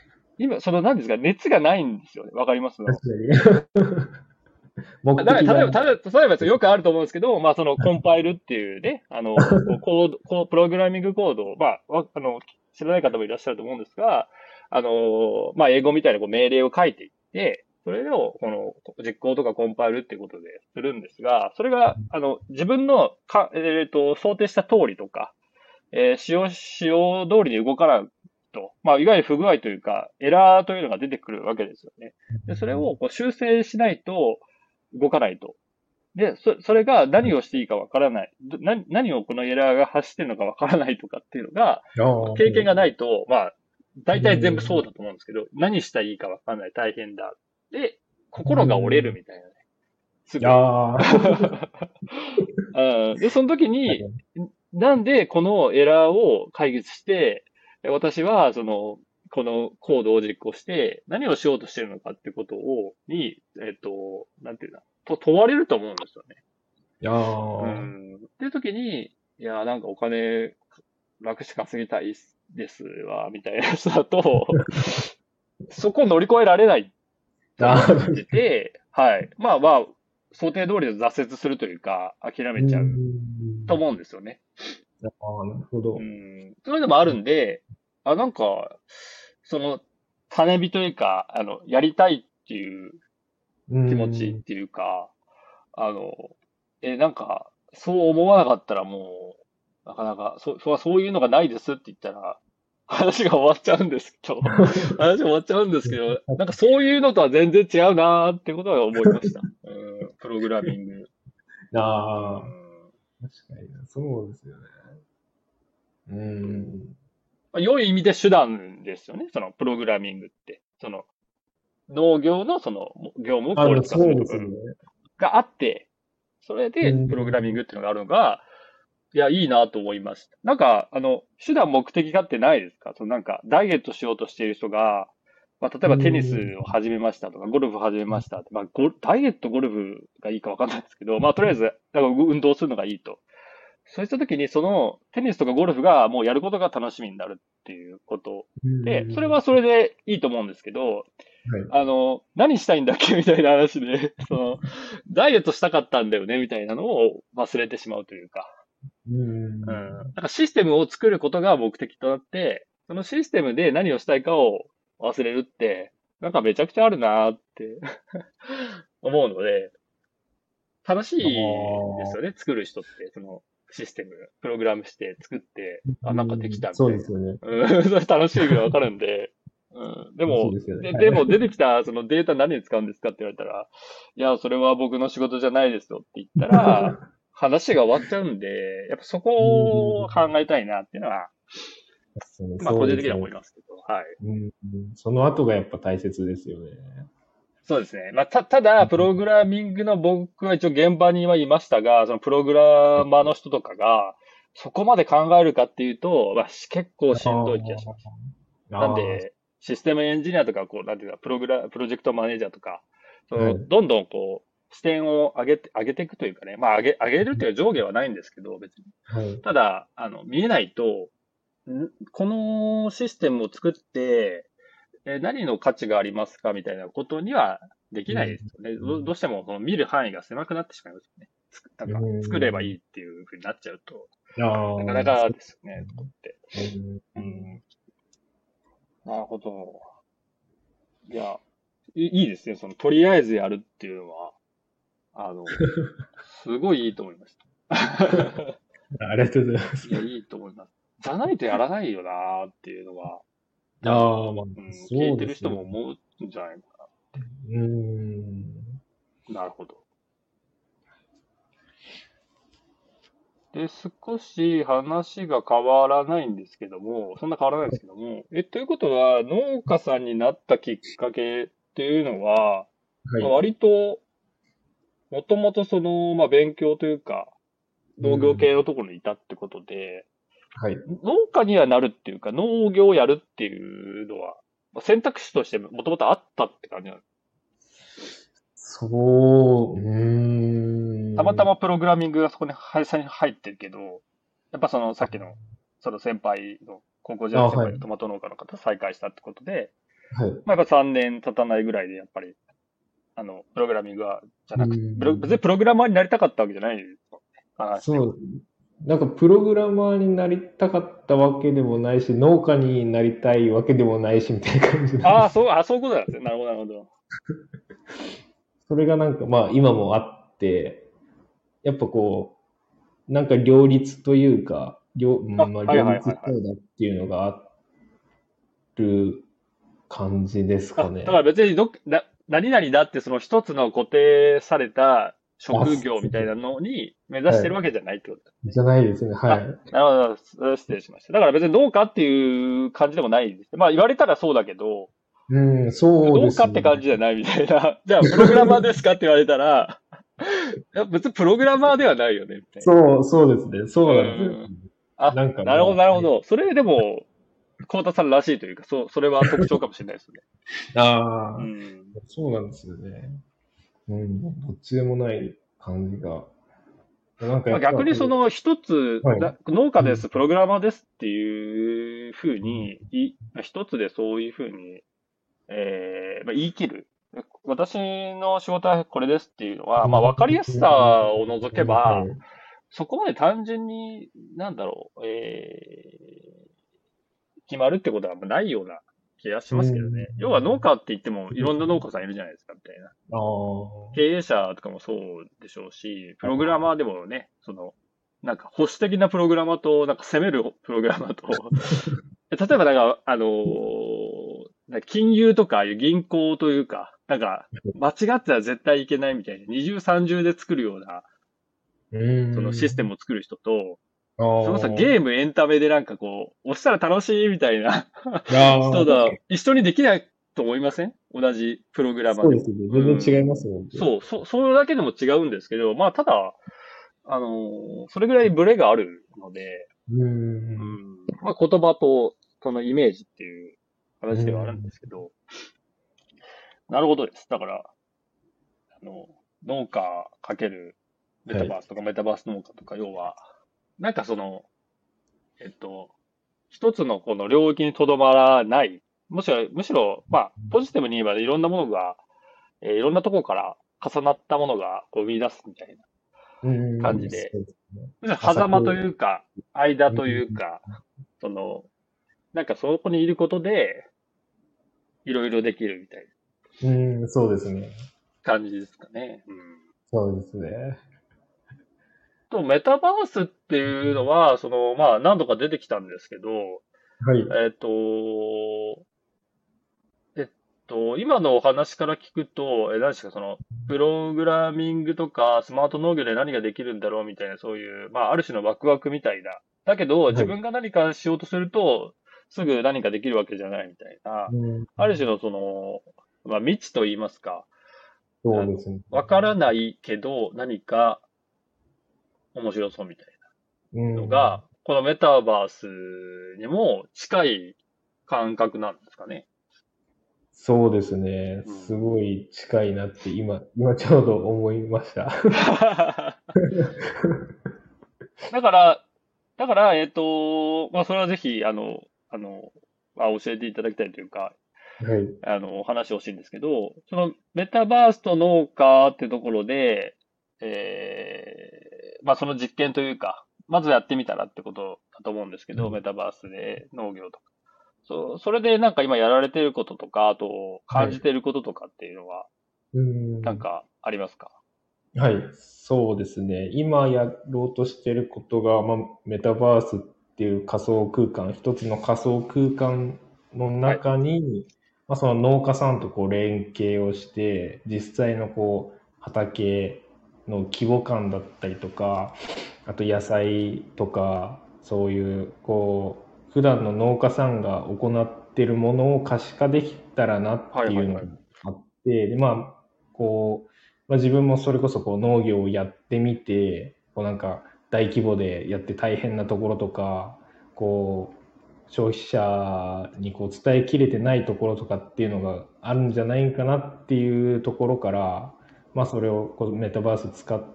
今、何ですか、熱がないんですよね。わかります確かに。目的が、 例えばですよよくあると思うんですけど、まあコンパイルっていうね、プログラミングコードを、まあ、知らない方もいらっしゃると思うんですが、まあ英語みたいな命令を書いていって、それを、実行とかコンパイルっていうことでするんですが、それが、自分の想定した通りとか、仕様通りに動かないと、まあ、いわゆる不具合というか、エラーというのが出てくるわけですよね。で、それを修正しないと動かないと。で、それが何をしていいかわからない。何をこのエラーが発してるのかわからないとかっていうのが、 ああ、は経験い。 がないと、まあ、 大体全部そうだと思うんですけど、何したらいいかわかんない、大変だ。で、心が折れるみたいなね。すぐ。 ああ、 で、その時に、なんでこのエラーを解決して、私は、このコードを実行して、何をしようとしてるのかってことなんていうの、問われると思うんですよね。っていう時に、いや、なんかお金、楽して稼ぎたいですわ、みたいなやつだと、そこを乗り越えられないと思ってて、はい。まあまあ、想定通りで挫折するというか、諦めちゃうと思うんですよね。 なるほど。 そういうのもあるんで、なんか、種火というか、やりたいっていう気持ちっていうか、なんか、そう思わなかったらもう、なかなか、そういうのがないですって言ったら、話が終わっちゃうんですけど、話が終わっちゃうんですけど、なんかそういうのとは全然違うなーってことは思いました。プログラミング。 ああ、確かに、そうですよね。 良い意味で手段ですよね、そのプログラミングって。農業の業務を効率化するとかがあって、それでプログラミングっていうのがあるのが、いや、いいなと思いました。なんか、手段目的化ってないですか？なんか、ダイエットしようとしている人が、まあ、例えばテニスを始めましたとか、ゴルフを始めましたって、まあ、ダイエット、ゴルフがいいかわかんないですけど、まあ、とりあえず、なんか運動するのがいいと。そうしたときに、テニスとかゴルフがもうやることが楽しみになるっていうことで、それはそれでいいと思うんですけど、何したいんだっけみたいな話で、ダイエットしたかったんだよねみたいなのを忘れてしまうというか、なんかシステムを作ることが目的となって、そのシステムで何をしたいかを忘れるって、なんかめちゃくちゃあるなーって思うので、楽しいですよね、作る人って。システム、プログラムして作って、なんかできたみたいな。 そうですよね。 それ楽しいぐらいわかるんで。でも、でも出てきたそのデータ何に使うんですかって言われたら、いや、それは僕の仕事じゃないですよって言ったら、話が終わっちゃうんで、やっぱそこを考えたいなっていうのは、まあ個人的には思いますけど、はい。 その後がやっぱ大切ですよね。 そうですね。まあ、ただ、プログラミングの僕は一応現場にはいましたが、そのプログラマーの人とかが、そこまで考えるかっていうと、まあ、結構しんどい気がします。なんで、システムエンジニアとか、なんていうか、プロジェクトマネージャーとか、どんどん視点を上げていくというかね、まあ、上げるっていう上下はないんですけど、別に。ただ、見えないと、このシステムを作って、何の価値がありますかみたいなことにはできないですよね。どうしても見る範囲が狭くなってしまいますよね。なんか作ればいいっていうふうになっちゃうと、なかなかですよね、と思って。なるほど。いや、いいですね。とりあえずやるっていうのは、すごいいいと思いました。 ありがとうございます。 いや、いいと思います。じゃないとやらないよなーっていうのは、 まあ、 聞いてる人も思うんじゃないかなって。なるほど。で、少し話が変わらないんですけども、そんな変わらないんですけども、ということは、農家さんになったきっかけっていうのは、割と、もともとまあ、勉強というか、農業系のところにいたってことで、農家にはなるっていうか、農業をやるっていうのは、選択肢としてもともとあったって感じなんですか？たまたまプログラミングがそこに最初に入ってるけど、やっぱさっきの、先輩の、高校時代の先輩のトマト農家の方と再会したってことで、まあやっぱ3年経たないぐらいで、やっぱり、プログラミングじゃなくて、別にプログラマーになりたかったわけじゃないですよね。 そう。なんかプログラマーになりたかったわけでもないし、農家になりたいわけでもないし、みたいな感じで。 そういうことなんですね。なるほど、なるほど。 それがなんか、まあ今もあって、やっぱなんか両立というか、両立そうだっていうのがある感じですかね。 だから別に何々だってその一つの固定されたあ、 職業みたいなのに目指してるわけじゃないってことだ。 じゃないですね。はあ、 い。 なるほど。それは失礼しました。だから別に農家っていう感じでもないです。まあ言われたらそうだけど、 うん、そうで農家すね。 って感じじゃないみたいな。じゃあプログラマーですかって言われたら、いや別にプログラマーではないよね、みたいな。 そうですね。 うそうなんですよ。 ん。あ、 なんかなるほど、 まあ、 なるほど。それでも、コウタさんらしいというか、それは特徴かもしれないですね。うああ、 ん。 そうなんですよね。うん、どっちでもない感じが。なんかやまあ、 っぱ、 逆にその一つ、 はい。 農家うん、 です、プログラマーですっていうふうに、一つでそういうふうに、まあ、言い切る。私の仕事はこれですっていうのは、まあ、わかりやすさを除けば、 はい。 そこまで単純に、決まるってことはないような気がしうますけどね。 ん。 要は農家って言ってもいろんな農家さんいるじゃないですか、みたいな。 ああ、 経営者とかもそうでしょうし、プログラマーでもね、なんか保守的なプログラマーと、なんか攻めるプログラマーと、例えばなんか、なんか金融とかああいう銀行というか、なんか、間違っては絶対いけないみたいな、二重三重で作るような、 うそのシステん。 ムを作る人と、 あそのさ、ゲーあ、 ム、エンタメでなんかこう、押したら楽しいみたいなああ、 人だ、 確かに。 一緒にできないと思いません？同じプログラマーでも。 そうですね。 う全然違いん。 ますもんね。 それだけでも違うんですけど、まあ、ただ、それぐらいブレがあるので、 ううん。 ん。まあ、言葉とそのイメージっていうう話ではあるんでん。 すけど、なるほどです。だから、農家かけるメはい。 タバースとかメタバース農家とか、要は、なんかえっと、一つのこの領域にとどまらない、むしろ、まあ、ポジティブに言えばいろんなものが、いろんなところから重なったものがこう生み出すみたいなうん、そ感じで、 うですね。 むしろ浅く、 狭間というか、間うん、 というか、その、なんかそこにいることで、いろいろできるみたいなうん、そうですね。 感じですかね。うん。 そうですね。 メタバースっていうのは、まあ、何度か出てきたんですけど、 はい。 えっと、今のお話から聞くと、何ですか、プログラミングとかスマート農業で何ができるんだろうみたいな、そういう、まあ、ある種のワクワクみたいな。だけど、 はい。 自分が何かしようとすると、すぐ何かできるわけじゃないみたいな、 うん、 ある種のまあ、未知と言いますか、 そうですね。 わからないけど何か面白そうみたいうなのん、 が、このメタバースにも近い感覚なんですかね。 そうですね。 うん。 すごい近いなって今ちょうど思いました。 だから、まあ、それはぜひ、教えていただきたいというか、 はい。 お話してほしいんですけど、そのメタバースと農家ってところで、まあ、その実験というか、まずやってみたらってことだと思うんですけど、 はい。 メタバースで農業とか。それでなんか今やられてることとか、あとはい。 感じてることとかっていうのは、 うん。 なんかありますか？ はい。そうですね。今やろうとしてることが、まあ、メタバースっていう仮想空間、一つの仮想空間のはい。 中に、まあ、その農家さんとこう連携をして、実際のこう畑の規模感だったりとか、あと野菜とか、そういうこう、普段の農家さんが行ってるものを可視化できたらなっていうのがはいはいはい。 あって、で、まあ、こう、まあ、自分もそれこそこう農業をやってみて、こうなんか大規模でやって大変なところとか、こう消費者にこう伝えきれてないところとかっていうのがあるんじゃないかなっていうところから、まあそれをこうメタバース使って、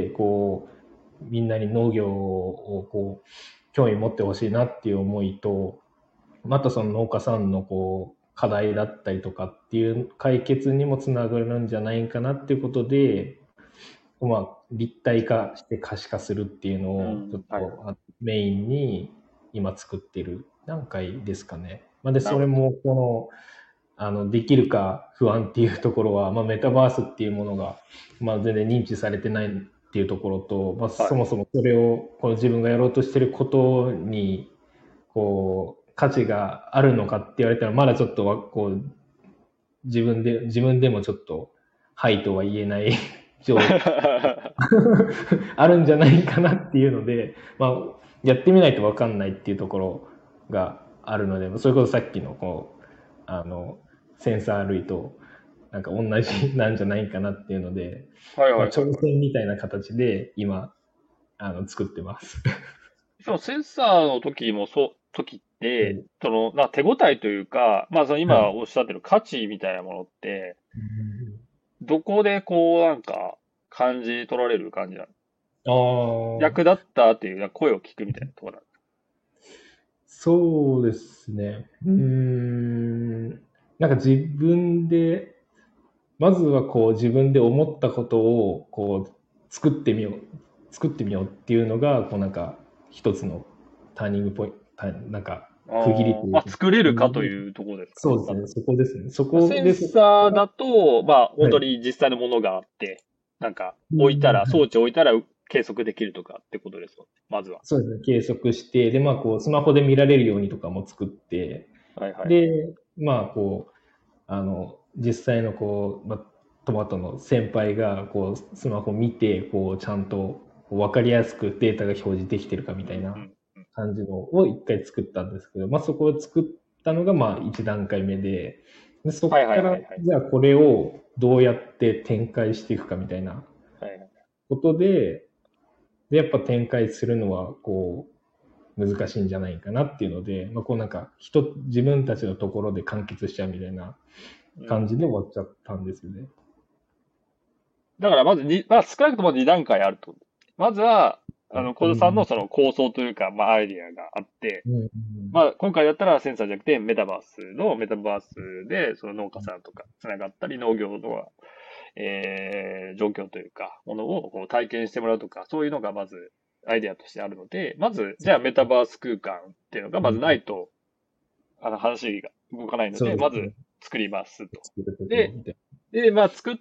こうみんなに農業をこう興味持ってほしいなっていう思いと、またその農家さんのこう課題だったりとかっていう解決にもつながるんじゃないかなっていうことで、まあ、立体化して可視化するっていうのをちょっうん。はいはい。 とメインに今作ってる段階ですかね。まあ、で、 なるほど。 それもできるか不安っていうところは、まあ、メタバースっていうものが、まあ、全然認知されてないっていうところと、まあ、 はい。 そもそもそれをこの自分がやろうとしてることにこう価値があるのかって言われたらまだちょっとこう自分でもちょっとはいとは言えない一応あるんじゃないかなっていうので、まあ、やってみないと分かんないっていうところがあるので、それこそさっきのセンサー類となんか同じなんじゃないかなっていうので、まあ、 はいはいはい。 挑戦みたいな形で今作ってます。 そのセンサーの時って、手応えというか、まあそのはい。 今おっしゃってる価値みたいなものって、どこで感じ取られる感じなの？ あ役あ、 立ったっていう声を聞くみたいなところなの？ そうですね。なんか自分で、まずはこう自分で思ったことをこう作ってみようっていうのが、こうなんか一つのターニングポイント、なんか区切りというか、 作れるかというところですかね。 そうですね、そこですね。そセンこで、そこサーだから、 と、まあ本はい。 当に実際のものがあって、装はい。 置置いたら計測できるとかってことですか？まずは。 そうですね、計測して、で、まあこう、スマホで見られるようにとかも作って、 はいはい。 で、まあこう、実際のトマトの先輩が、スマホ見て、ちゃんと、わかりやすくデータが表示できてるかみたいなうんうんうん。 感じのを一回作ったんですけど、まあ、そこを作ったのが、まあ、一段階目で、そはいはこから、 いはいはい。 じゃあこれをどうやって展開していくかみたいなはいはい。 ことで、やっぱ展開するのは、難しいんじゃないかなっていうので、まあ、なんか、自分たちのところで完結しちゃうみたいなうん。 感じで終わっちゃったんですよね。 だからまあ少なくとも2段階あると。まずは、小田さんのうん。 その構想というか、まあアイディアがあって、 うん。 まあ今回だったらセンサーじゃなくてメタバースでその農家さんとか繋がったり農業の、状況というか、ものをこう体験してもらうとか、そういうのがまずアイディアとしてあるので、まず、じゃあメタバース空間っていうのがまずないと、話が動かないので、まずそうですね。 作りますと。 作るところで、 みたいまあ作って、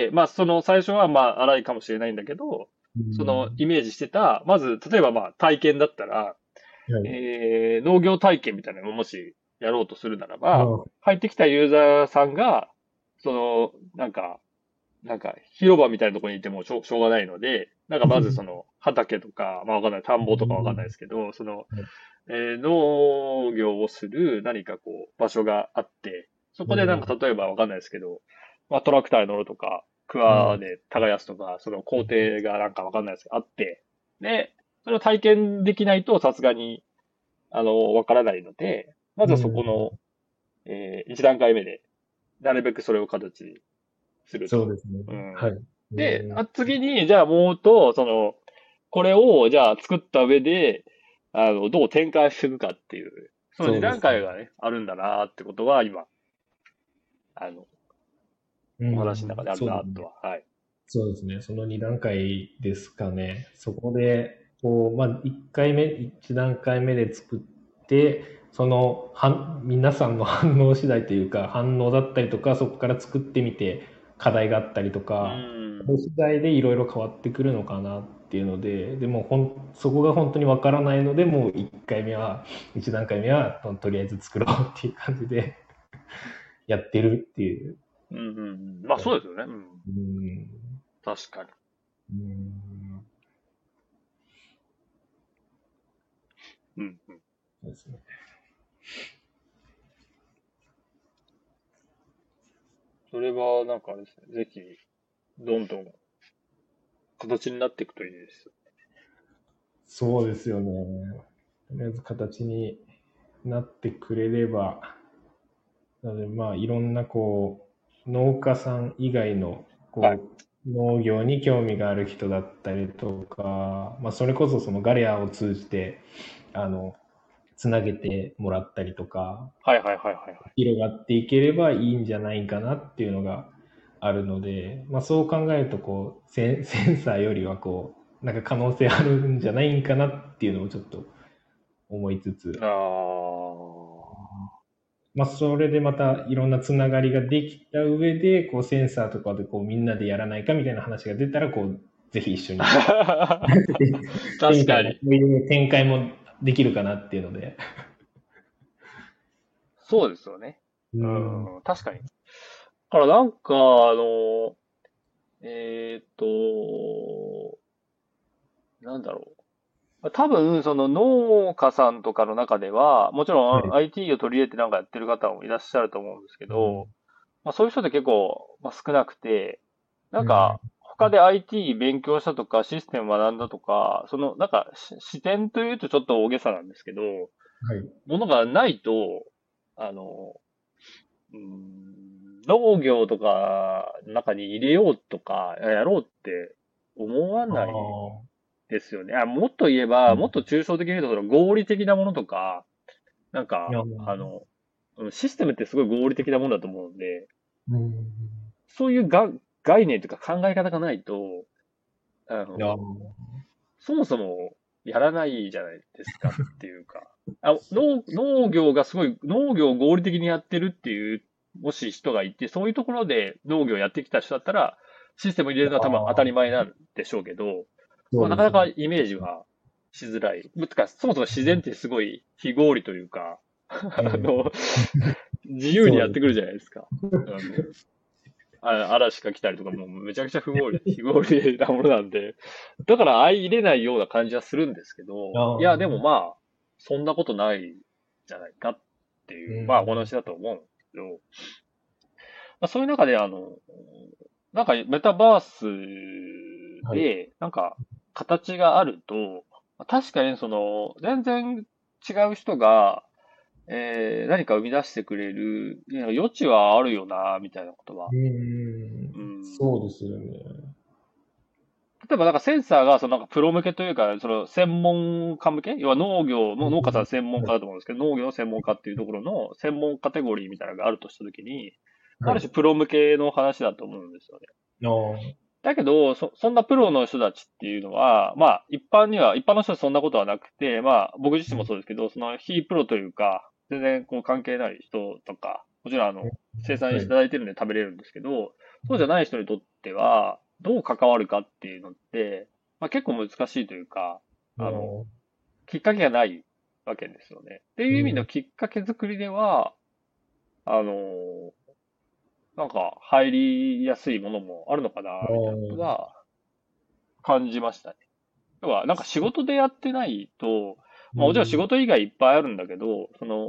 まあその最初はまあ荒いかもしれないんだけど、 な。 そのイメージしてた、まず例えばまあ体験だったら、 はい。 農業体験みたいなのをもしやろうとするならあば、 あ、 入ってきたユーザーさんが、その、広場みたいなところにいてもしょうがないので、まずその畑とか、まあわかんない、田んぼとかわかんないですけど、その、 はい。 農業をする何か場所があって、そこでうん。 例えばわかんないですけど、まあトラクターに乗るとか、 うん。 桑で耕すとか、その工程がわかんないですけど、あって、で、それを体験できないとさすがに、わからないので、まずはそこの、一段階目で、なるべくそれを形にすると。 そうですね。 うん。 はい。 で、 うん。 次に、じゃあもうと、これを、じゃあ作った上で、どう展開していくかっていう、その二段そうですね。 階がね、あるんだなってことは、今、あの、 うお話の中ん。 であるそうですね。 なとは、はい。 そうですね。その2段階ですかね。そこで、まあ、1段階目で作って、皆さんの反応次第というか、反応だったりとか、そこから作ってみて、課題があったりとうか、そん。 の次第でいろいろ変わってくるのかなっていうので、でもそこが本当にわからないので、もう1段階目は、とりあえず作ろうっていう感じでやってるっていう。 うん、うん、うん。まあそうですよね。うん。 うん。 確かに。 うん。 うん、うん。 そうですね。 それは、あれですね。ぜひ、どんどん形になっていくといいです。 そうですよね。とりあえず形になってくれれば、なのでまあいろんな農家さん以外のはい。 農業に興味がある人だったりとか、まあそれこそそのガレアを通じて、あの、つなげてもらったりとか、 はい、はい、はい、はい。はい。 広がっていければいいんじゃないかなっていうのがあるので、まあそう考えるとセンサーよりはなんか可能性あるんじゃないかなっていうのをちょっと思いつつ、 ああ。 まあ、それでまたいろんなつながりができた上で、センサーとかでみんなでやらないかみたいな話が出たら、ぜひ一緒にしてみたいな、そ確かに。 ういう展開もできるかなっていうので。 そうですよね。 うん。 うん、確かに。だからえーっと、なんだろう。多分、その農家さんとかの中では、もちろんはい。 IT を取り入れてなんかやってる方もいらっしゃると思うんですけど、まあそういう人って結構、まあ、少なくて、なんうん。 か、他で IT 勉強したとか、システム学んだとか、その、なんか、視点というとちょっと大げさなんですけど、 はい。 ものがないと、あの、農業とかの中に入れようとか、やろうって思わあないあ。 ですよね。もっと言えば、もっと抽象的に言うと、その合理的なものとか、なんか、 いや、 システムってすごい合理的なものだと思うので、 うん。 そういう概念というか考え方がないと、あの、 いや、 そもそもやらないじゃないですかっていうか。農業がすごい、農業を合理的にやってるっていう、もし人がいて、そういうところで農業をやってきた人だったら、システム入れるのは多分当たりああ、 前なんでしょうけど、まあ、なかなそうですよね。 かイメージはしづらい。つか、そもそも自然ってすごい非合理というか、 うん。 自由にそうです。 やってくるじゃないですか。嵐が来たりとかもうめちゃくちゃ非合理なものなんで、だから相入れないような感じはするんですけど、いや、でもああ、 まあ、そんなことないじゃないかってういう、まあお話ん。 だと思うんですけど、まあ、そういう中でなんかメタバースはい。 で、なんか形があると、確かに全然違う人が、何か生み出してくれる、いや余地はあるよな、みたいなことは。 うん。 うん。 そうですよね。 例えばなんかセンサーが、なんかプロ向けというか、専門家向け要は農業の農家さんうん。 専門はい。 家だと思うんですけど、農業の専門家っていうところの専門カテゴリーみたいなのがあるとしたときに、あるはい。 種プロ向けの話だと思うんですよね。 ああ、 だけど、そんなプロの人たちっていうのは、まあ、一般の人はそんなことはなくて、まあ、僕自身もそうですけど、その非プロというか、全然こう関係ない人とか、もちろん生産はい。 していただいてるんで食べれるんですけど、そうじゃない人にとっては、どう関わるかっていうのって、まあ結構難しいというか、 ああの、 あ、 きっかけがないわけですよね。っていう意味のうん。 きっかけ作りでは、あの、なんか入りやすいものもあるのかな、 あみたいなことあ、 は感じましたね。要は、なんか仕事でやってないと、まあもちろん仕うん。 事以外いっぱいあるんだけど、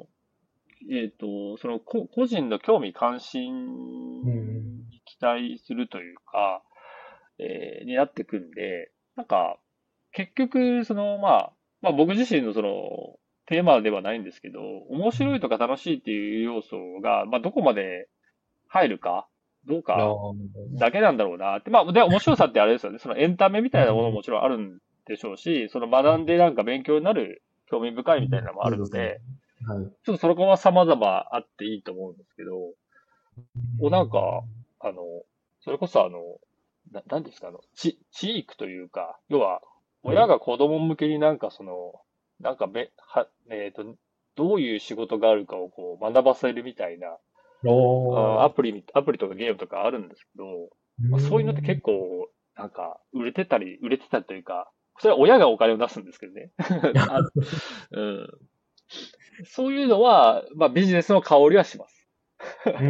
個人の興味関う心ん。 に期待するというか、になってくんで、なんか、結局、まあ僕自身のテーマではないんですけど、面白いとか楽しいっていう要素が、まあどこまで入るか、どうかああ、 だけなんだろうなって。まあ、で、面白さってあれですよね。そのエンタメみたいなものもうん。 もちろんあるんでしょうし、その学んでなんか勉強になる興味深いみたいなのもあそうですね。 るので、 はい。 ちょっとそこは様々あっていいと思うんですけど、なんか、あの、それこそなんですか、地域というか、要は、 はい。 親が子供向けになんかなんかどういう仕事があるかをこう学ばせるみたいな、 おー。 アプリとかゲームとかあるんですけど、 うまあ、そういうのって結ん。 構、なんか、売れてたりというか、それは親がお金を出すんですけどね。うん、そういうのは、まあビジネスの香りはします。 うん。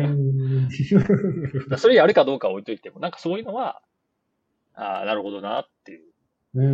それやるかどうかは置いといても、なんかそういうのは、なるほどなっていう。 うん。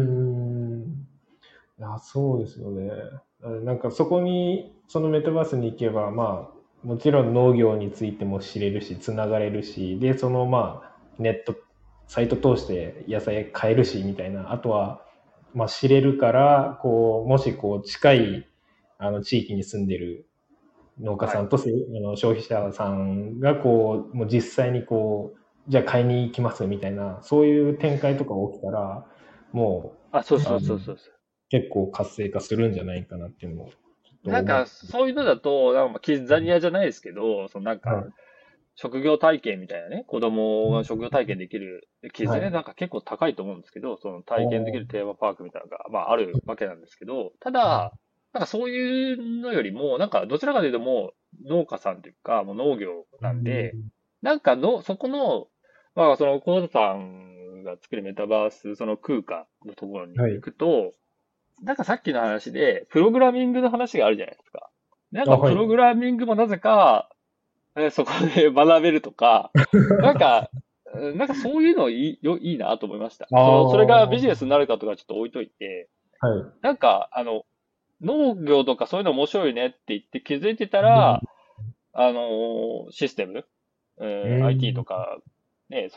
いや、そうですよね。なんかそこに、そのメタバースに行けば、まあ、もちろん農業についても知れるし、つながれるし、で、まあ、サイト通して野菜買えるし、みたいな。あとは、まあ、知れるから、こう、もしこう、近い、地域に住んでる農家はい。 さんと消費者さんが、こう、もう実際にこう、じゃあ買いに行きますみたいな、そういう展開とか起きたら、もそうう、 そうそうそう。 結構活性化するんじゃないかなっていうのをちょっとなんか、 思っそういうのだと、なんかまあキッザニアじゃないですけど、なんか、 はい。 職業体験みたいなね、子供が職業体験できる、キッはい。 ザニアなんか結構高いと思うんですけど、その体験できおー。 るテーマパークみたいなのが、まああるわけなんですけど、ただ、なんかそういうのよりも、なんかどちらかというともう農家さんというか、もう農業うなんで、 ん。 なんかそこの、まあコウタさんが作るメタバース、その空間のところに行はい。 くと、なんかさっきの話で、プログラミングの話があるじゃないですか。なんあ、 かはい。 プログラミングもなぜか、そこで学べるとか、なんか、 なんかそういうのいいなと思いました。 あそれがビあ、 ジネスになるかとかちょっと置いといて、 はい。 なんか、農業とかそういうの面白いねって言って気づいてたうん。 ら、システム、 う IT とん。 か、ね、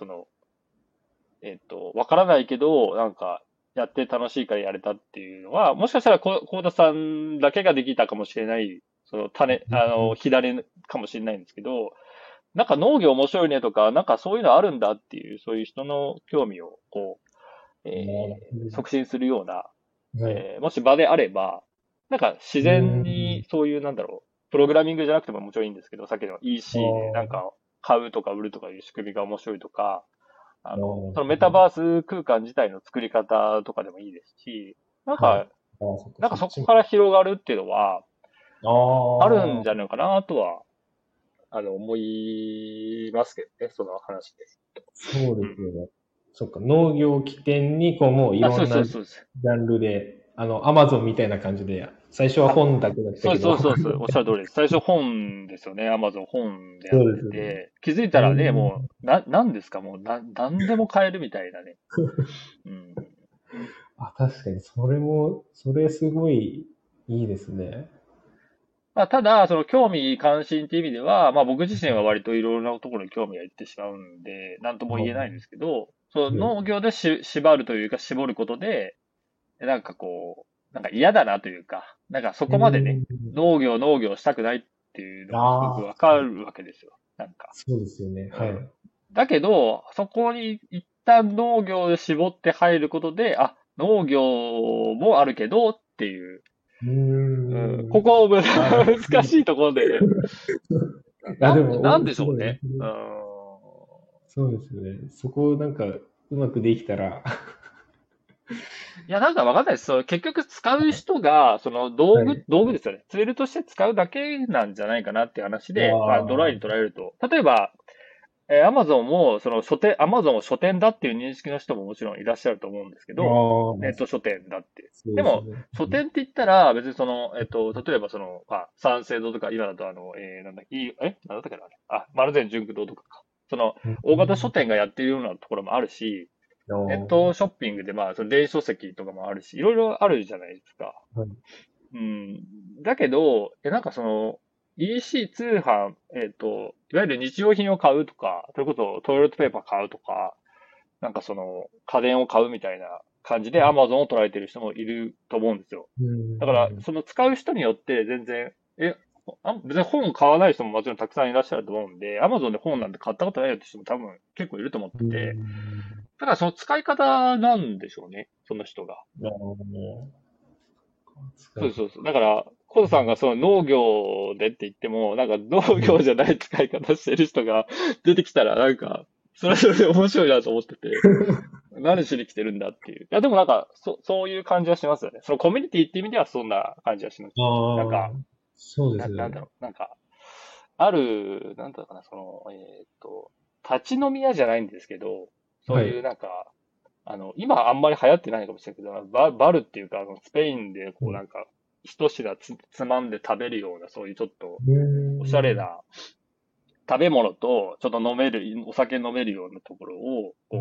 わからないけど、なんか、やって楽しいからやれたっていうのは、もしかしたらコウタさんだけができたかもしれない、火種かもしれないんですけど、なんか農業面白いねとか、なんかそういうのあるんだっていう、そういう人の興味を、 なる促進するような、 ほど。はい。 もし場であれば、なんか自う然ん。 にそういう、なんだろう、プログラミングじゃなくてももちろんいいんですけど、さっきのあ EC でなんあ、 か買うとか売るとかいう仕組みが面白いとか、 なるほそのメタど。 バース空間自体の作り方とかでもいいですし、なんはい。あか、 あ、そっか、 なんかそっちも。 そこから広がるっていうのは、あるんああ、 じゃないのかなとは、思いますけどね、その話で。 そううん。 ですよね。そっか、農業を起点に、こう、もういあ、 ろんなジそうそうそう。 ャンルで、アマゾンみたいな感じで、最初はあ、 本だけだったそうけど、 そうそうそう、おっしゃる通りです。最初本ですよね。アマゾン本でやっそうですよね。 てて、気づいたらね、 うん。 もう、なんですか、もう、なんでも買えるみたいなね。うん。 あ、確かに、それすごいいいですね。 まあ、ただ、その興味関心っていう意味では、まあ僕自身は割といろいろなところに興味がいってしまうんで、なんとも言えないんですけど、そはい。 の農業で縛るというか絞ることで、なんかなんか嫌だなというか、なんかそうこまでね、 ん。 農業したくないっていうのがすごくああ、 わかるわけですよ。なんか。 そうですよね。 うん。 はい。 だけど、そこに一旦農業で絞って入ることで、あ、農業もあるけどっていう、 うーうん、 ん。 ここあ、 難しいところで、 あ、でも、 なんでしすごい、 ょうね。うん。 そうですよね。そこをなんか、うまくできたら、 いや、なんかわかんないです。結局使う人が、そのはい。 道具ですよね。ツールとして使うだけなんじゃないかなっていう話あで、まあ、ドライにあ、 捉えると。例えば、アマゾンも、アマゾンを書店だっていう認識の人ももちろんいらっしゃると思うんですけあど、ネッあ、 ト書店だって。でも、 そうですよね。 書店って言ったら、別に例えばまあ、三省堂とか、今だとなんだっけ、なんだったっけな、あれ。あ、丸善純駆堂とかか。 うん。 大型書店がやってるようなところもあるし、 あネットあ、 ショッピングで、まあ、その電子書籍とかもあるし、いろいろあるじゃないですか。 はい。 うん。だけど、なんかEC 通販、いわゆる日用品を買うとか、それこそトイレットペーパー買うとか、なんか家電を買うみたいな感じで Amazon を捉えてる人もいると思うんですよ。 うだから、 ん。 その使う人によって全然、別に本買わない人ももちろんたくさんいらっしゃると思うんで、Amazon で本なんて買ったことないよって人も多分結構いると思っうてて、 ん。 だからその使い方なんでしょうね、その人が。 なるほど。使い方。 そうそうそう。だから、コウさんがその農業でって言っても、なんか農はい。 業じゃない使い方してる人が出てきたら、なんか、それはそれで面白いなと思ってて、何しに来てるんだっていう。いや、でもなんか、そういう感じはしますよね。そのコミュニティって意味ではそんな感じはします。なんか、 ああ、そうですよね。 なんだろう、なんか、なんだろうかな、立ち飲み屋じゃないんですけど、そうはい。 いうなんか、今あんまり流行ってないかもしれないけど、バルっていうか、スペインでうん。 なんか、一品つまんで食べるような、そういうちょっと、 うおしゃれん。 な食べ物と、ちょっとお酒飲めるようなところを、 うん。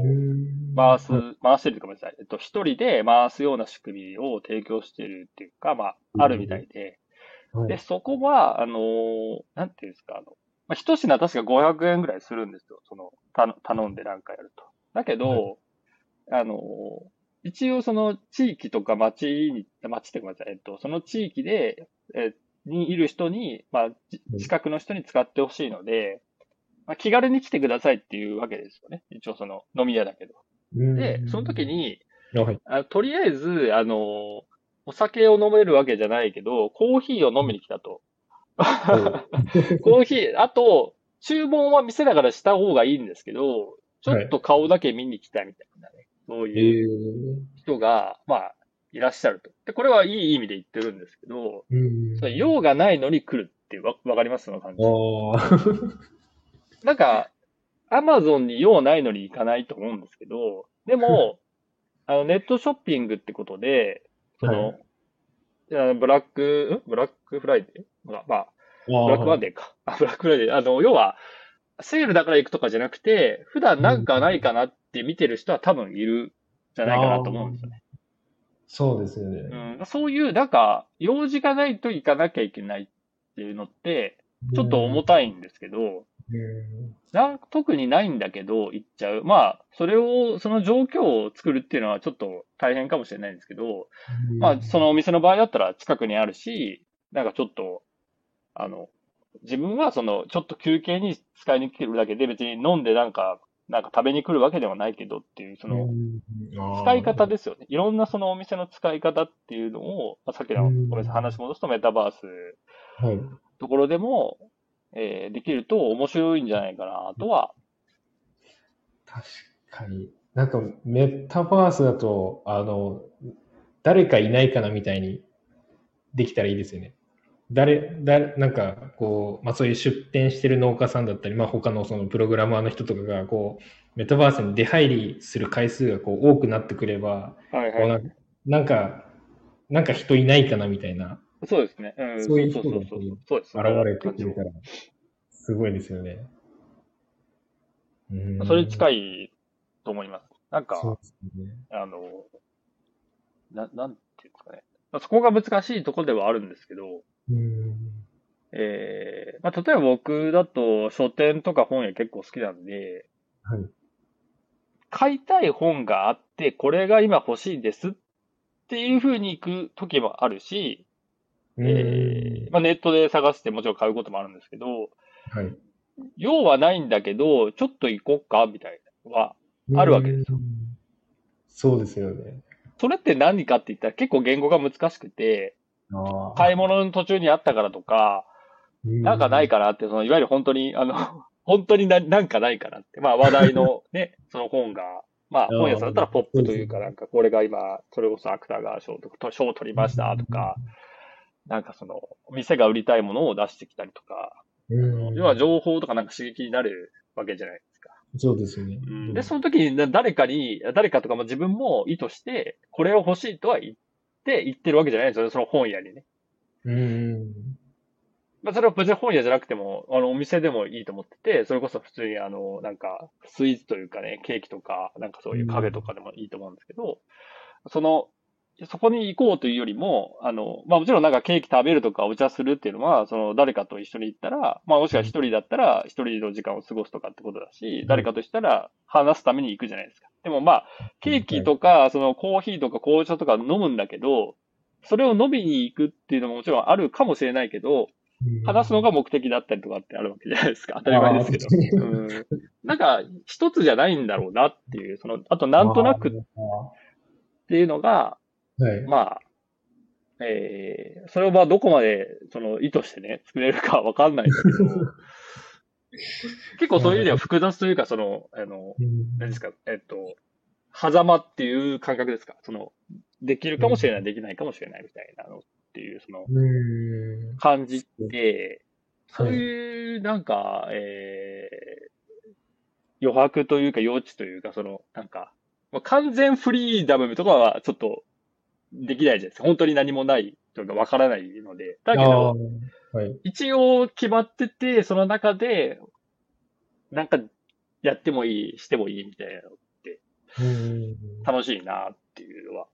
はい。 回してるかもしれない。一人で回すような仕組みを提供してるっていうか、まあ、あるみたいで、で、 はい。 そこは、なんていうんですか、まあ、一品確か500円ぐらいするんですよ。頼んでなんかやると。だけはい。 ど、あの、一応その地域とか町っていうか、その地域で、にいる人に、まあ、近くの人に使ってほしいので、まあ、気軽に来てくださいっていうわけですよね。一応飲み屋だけど。 うで、その時ん。 に、 はい。 とりあえず、お酒を飲めるわけじゃないけど、コーヒーを飲みに来たと。 おう。 コーヒー、あと、注文は店だからした方がいいんですけど、ちょっはい。 と顔だけ見に来たみたいなね。そうえいうえ。 人が、まあ、いらっしゃると。で、これはいい意味で言ってるんですけど、 うん。 用がないのに来るってわかりますその感じ。 ああ。 なんか、アマゾンに用ないのに行かないと思うんですけど、でも、ネットショッピングってことで、そはい。 の、ブラックフライデーまあ、 ああ、 ブラックはい。 マンデーか。ブラックフライデー。要は、 セールだから行くとかじゃなくて、普段なんかないかなって見てる人は多分いるんじゃないかなと思うんですよね。 そうですよね。 そういう、なんか、用事がないと行かなきゃいけないっていうのって、ちょっと重たいんですけど、特にないんだけど、行っちゃう。まあ、その状況を作るっていうのはちょっと大変かもしれないんですけど、まあ、そのお店の場合だったら近くにあるし、なんかちょっと、あの、自分はちょっと休憩に使いに来てるだけで別に飲んでなんか食べに来るわけではないけどっていう、使い方ですよね。いろんなそのお店の使い方っていうのを、まあ、さっきの、ごめんなさい、話戻すとメタバースはい。 ところでも、できると面白いんじゃないかなとは。 確かに。なんか、メタバースだと、誰かいないかなみたいにできたらいいですよね。なんか、まあそういう出店してる農家さんだったり、まあ他のそのプログラマーの人とかが、メタバースに出入りする回数が多くなってくれば、 はいはい。 なんか、なんか人いないかなみたいな、 そうですね。 そういう人がそうです。そんな現れて感じも。 くれたら、すごいですよね。 それに近いと思います。なんか、 そうですね。 なんていうんですかね。まあそこが難しいところではあるんですけど、まあ、例えば僕だと書店とか本屋結構好きなんで、 はい。 買いたい本があって、これが今欲しいですっていう風に行く時もあるし、まあ、ネットで探してもちろん買うこともあるんですけど、 はい。 用はないんだけど、ちょっと行こっかみたいなのはあるわけですよ。 そうですよね。 それって何かって言ったら結構言語が難しくて、買いああ。 物の途中にあったからとか、なんかないかなって、いわゆる本当に、本当になんかないかなって。まあ話題のね、その本が、まあ本屋さんだったらポップというか、なんかこれが今、それこそ芥川賞を取りましたとか、なんか店が売りたいものを出してきたりとか、要は情報とかなんか刺激になるわけじゃないですか。 そうですよね。 で、その時に誰かとかも自分も意図して、これを欲しいとは言ってるわけじゃないんですよね、その本屋にね。まあ、それは別に本屋じゃなくても、お店でもいいと思ってて、それこそ普通になんか、スイーツというかね、ケーキとか、なんかそういうカフェとかでもいいと思うんですけど、その、そこに行こうというよりも、まあもちろんなんかケーキ食べるとかお茶するっていうのは、誰かと一緒に行ったら、まあもしくは一人だったら一人の時間を過ごすとかってことだし、誰かとしたら話すために行くじゃないですか。でもまあ、ケーキとか、コーヒーとか紅茶とか飲むんだけど、それを飲みに行くっていうのももちろんあるかもしれないけど、話すのが目的だったりとかってあるわけじゃないですか。当たり前ですけど。なんか、一つじゃないんだろうなっていう、あとなんとなくっていうのが、まあ、それをまあどこまで、意図してね、作れるかわかんないんだけど、結構そういう意味では複雑というか、何ですか、狭間っていう感覚ですか。できるかもしれない、できないかもしれないみたいなのっていう、感じって、そういう、なんか、余白というか、余地というか、なんか、完全フリーダムとかはちょっとできないじゃないですか。本当に何もないというかわからないので。だけど、一応決まってて、その中で、なんかやってもいい、してもいいみたいなのって、楽しいなっていうのは、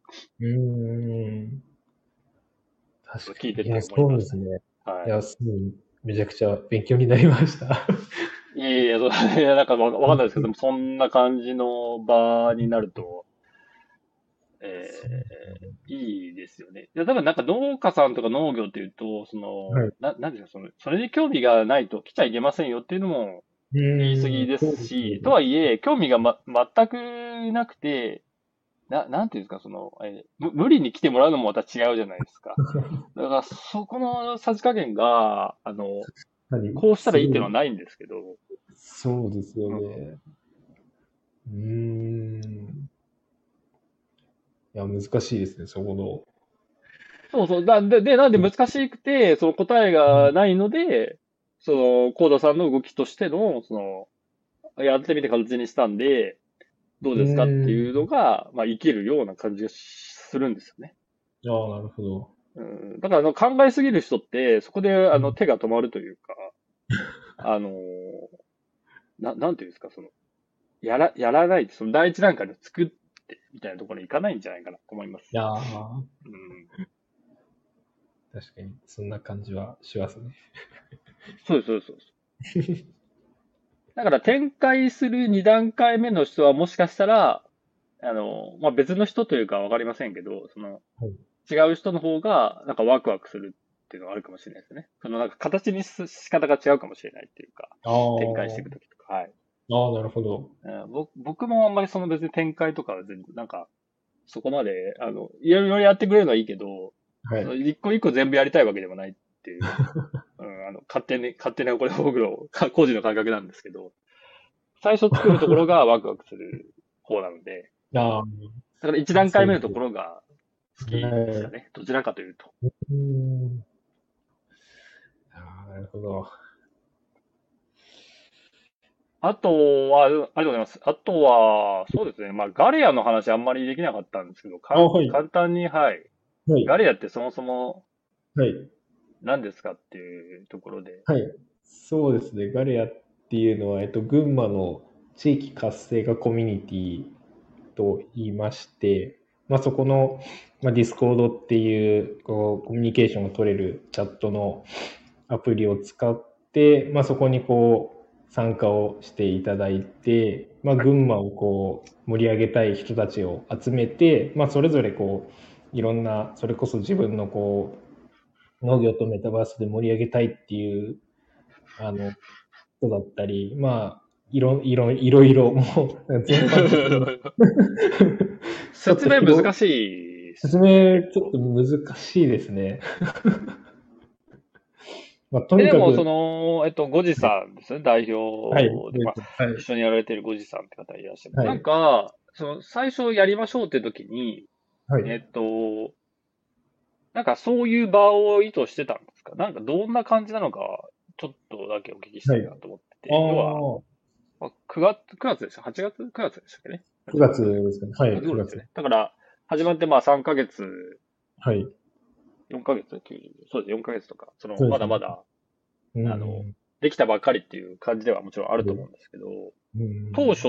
確かに。 聞いていや、 て思いました。 そうですね。 はいや、めちゃくちゃ勉強になりました。 い。いや、いや、なんかわかんないですけども、そんな感じの場になると、いいですよね。いや、多分なんか農家さんとか農業っていうと、なんていうか、それに興味がないと来ちゃいけませんよっていうのも言い過ぎでそうですすし、とね。 はいえ、興味が全くなくて、なんていうんですか、無理に来てもらうのもまた違うじゃないですか。だから、そこのさじ加減が、こうしたらいいっていうのはないんですけど、 そうですよね。いや、難しいですね、そこの。 そうそう。なんで難しくて、その答えがないので、コーダさんの動きとしての、やってみて形にしたんで、どうですかっていうのが、まあ、生きるような感じがするんですよね。 ああ、なるほど。 だから、考えすぎる人って、そこで、手が止まるというか、あの、 なんていうんですか、やらない、その第一段階で作って、みたいなところに行かないんじゃないかなと思います。 ああ、 うん。 確かに、そんな感じはしますね。 そうです、そうです、そうです。だから展開する2段階目の人はもしかしたら、まあ、別の人というかわかりませんけど、 はい。 違う人の方が、なんかワクワクするっていうのがあるかもしれないですね。なんか形に仕方が違うかもしれないっていうか、 あ展開していあ、 くときとか、はい。 ああ、なるほど。 僕もあんまり別に展開とかは全然、なんか、そこまで、いろいろやってくれるのはいいけど、 はい。 一個一個全部やりたいわけでもないっていう、勝手なこれ僕の個人の感覚なんですけど、最初作るところがワクワクする方なので、 ああ、 だから一段階目のとそうです。 ころが好はきですかい。 ね。どちらかというと。 うん。ああ、なるほど。 あとは、ありがとうございます。あとは、そうですね。まあ、ガレアの話あんまりできなかったんですけど、 あ、はい。 簡単に、はい。 はい。 ガレアってそもそもはい。 何ですかっていうところで。 はい。そうですね。ガレアっていうのは、群馬の地域活性化コミュニティと言いまして、まあ、そこの、まあ、ディスコードっていうコミュニケーションを取れるチャットのアプリを使って、まあ、そこに参加をしていただいて、まあ、 はい。 群馬を盛り上げたい人たちを集めて、まあ、それぞれいろんな、それこそ自分の農業とメタバースで盛り上げたいっていう人だったり、まあ、いろいろ、もう全般的にちょっ説と明難しいです説よね、 明ちょっ結構。 と難しいですね。まあ、とにでも、 かく、 ゴジはい、 さんですね、代はい、 表で、まあ、 はい、 一緒にやられているゴジさんって方いらっしゃる。なんはい、 か、最初やりましょうって時に、 はい。 えっと、なんかそういう場を意図してたんですか？なんかどんな感じなのか、ちょっとだけお聞きしたいはい。 なと思ってあて、要は、 あ、 まあ、9月でした？ 8 月？ 9 月でしたっけね？ 9 8 月月ですかね。はい、9月。 頃ですよね。だから、始まってまあ3ヶ月、 はい。 4ヶ月？ 90、そうです、4ヶ月とか、 そうですね。 まだまだ、 うあの、 ん。 できたばっかりっていう感じではもちろんあると思でうんですけど、 うん。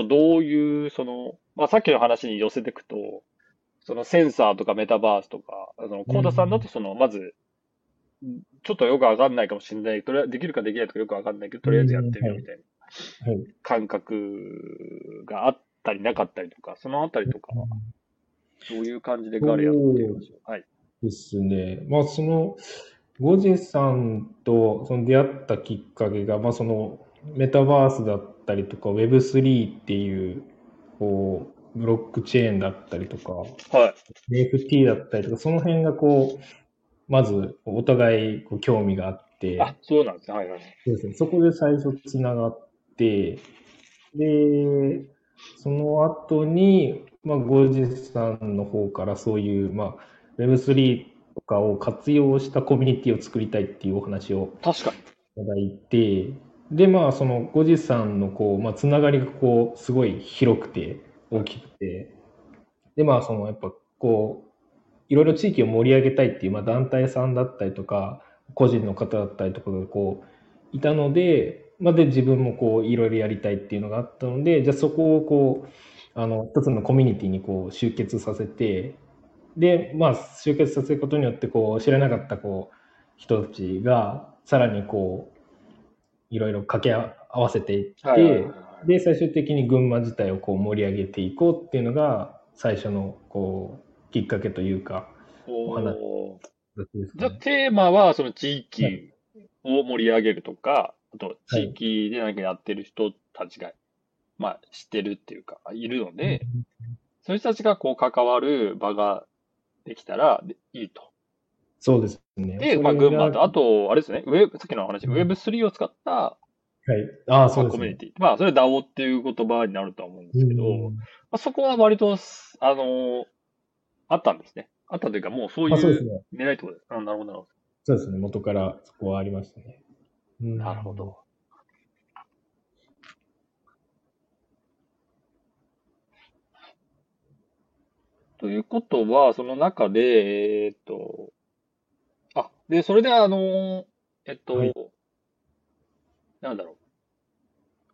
当初どういう、まあさっきの話に寄せていくと、センサーとかメタバースとか、 うコーダさんだとん。 まず、ちょっとよくわかんないかもしれない。とりあえずできるかできないとかよくわかんないけど、とりあえずやっうん。はい。 てみようみたいなはい。 感覚があったりなかったりとか、そのあたりとかは、どういう感じでガレアっていうそう話を。はい。 ですね。まあ、ゴジさんと出会ったきっかけが、まあ、メタバースだったりとか Web3 っていう、ブロックチェーンだったりとか、 はい。 NFT だったりとか、その辺がまずお互い興味があっあ、 て、 そうなんですね。はいはい。 そうですね。そこで最初つながって、で、その後に、まあ、ゴジさんの方からそういう、まあ、Web3 とかを活用したコミュニティを作りたいっていうお話を確かに。 いただいて、で、まあ、そのゴジさんのまあ、つながりがすごい広くて、大はい。 きくて、で、まあ、やっぱいろいろ地域を盛り上げたいっていう、まあ、団体さんだったりとか、個人の方だったりとかがいたので、まあ、で、自分もいろいろやりたいっていうのがあったので、じゃあそこを一つのコミュニティに集結させて、で、まあ、集結させることによって、知らなかった人たちが、さらにいろいろ掛け合わせていっはいはいはいて、 はい。 で、最終的に群馬自体を盛り上げていこうっていうのが、最初のきっかけというか、お話おー。じゃあ、 ですかね。 テーマは、その地はい。 域を盛り上げるとか、あと、地はい。 域で何かやってる人たちが、まあ、知ってるっていうか、いるのうん。 で、そういう人たちが関わる場ができたらいいと。 そうですね。 で、まあ、 それが、 群馬と、あと、あれですね、さっきの話、 うん、 Web3 を使った、 はい。ああ、 まあ、 そうですね。 コミュニティ。まあ、それ DAO っていう言葉になるとは思うんでうすけど、 ん。 まあ、そこは割と、あったんですね。あったというか、もうそういうまあそうですね。 狙いってことです。あ、なるほど、なるほそうですね。元からそこはありましたね。うど。なるほん。 ど。ということは、その中で、それではい。 なんだろう。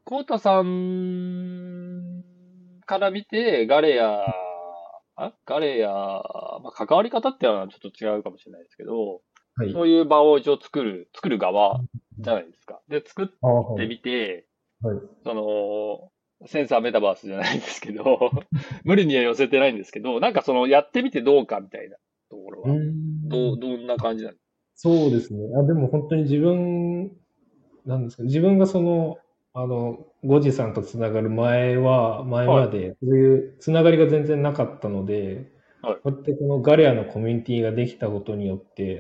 コウタさんから見て、ガレア、まあ、関わり方っていうのはちょっと違うかもしれないですけど、 はい。 そういう場を一応作る側じゃないですか。で、作っああ、はてい。 みて、 はい。 そセンサーメタバースじゃないんですけど、無理には寄せてないんですけど、なんかやってみてどうかみたいなところうーは、 ん。 どんな感じなんでそうですね。あ、でも本当になんですか、自分がゴジさんとつながる前すか？はい、 まで、そういうつながりが全然なかったので、 はい、 こうやってこのガレアのコミュニティができたことによって、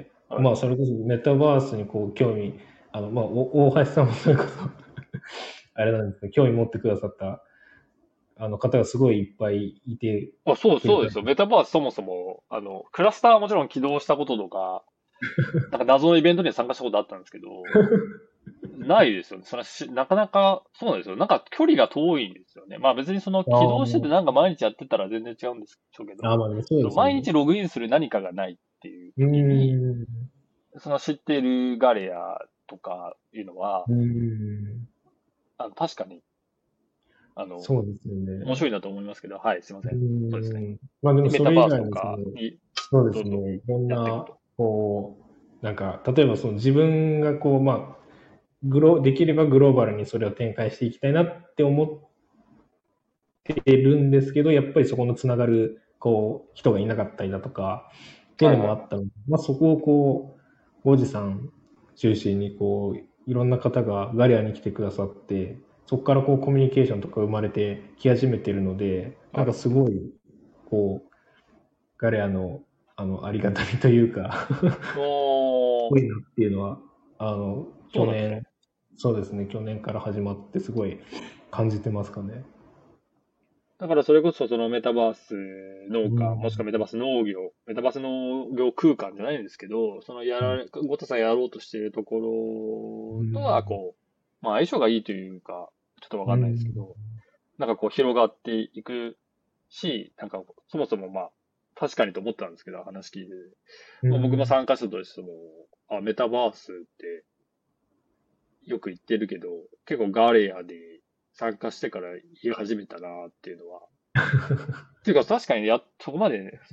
はい。 まあ、それこそメタバースにこう、興味、まあ、大橋さんもそれこそあれなんですけど、興味持ってくださった、方がすごいいっぱいいてあ、 くれた。 そうですよ。メタバースそもそも、クラスターはもちろん起動したこととか、なんか謎のイベントには参加したことあったんですけど、ないですよね。なかなか、そうなんですよ。なんか距離が遠いんですよね。まあ別に起動しててなんか毎日やってたら全然違うんですしょうけど、 まあでもそうですよね。 毎日ログインする何かがないっていううー時に、 ん。 知っているガレアとかいうのは、 うーん。 確かに、 そうですよね。 面白いなと思いますけど、はい、すいません。そうですね。 まあでで、 もそれ以メタバースと外にかに、 そうでどんどんすね、いろんな、 やっていくと。 こなんか、例えばその自分がまあ、できればグローバルにそれを展開していきたいなって思ってるんですけど、やっぱりそこのつながる、人がいなかったりだとか、っていうのはいはいはい。 もあったので、まあそこをゴジさん中心にいろんな方がガリアに来てくださって、そこからコミュニケーションとか生まれてき始めてるので、なんはい。 かすごい、こう、ガレアの、ありがたみというかおー、 多いなっていうのは、 そうなんですね。 そうですね、去年から始まってすごい感じてますかね。 だからそれこそそのメタバース農家、もしくはうん。 メタバース農業、メタバース農業空間じゃないんですけど、ゴタさんやろうとしているとうころとは、 ん。 まあ相性がいいというか、ちょっとわかんないですけうん。 ど、なんか広がっていくし、なんかそもそもまあ、確かにと思ったんですけど、話聞いてて。 うまあ、僕もん。 参加者としても、メタバースってよく言ってるけど、結構ガレアで参加してから言い始めたなっていうのは。っていうか確かにそこまでね、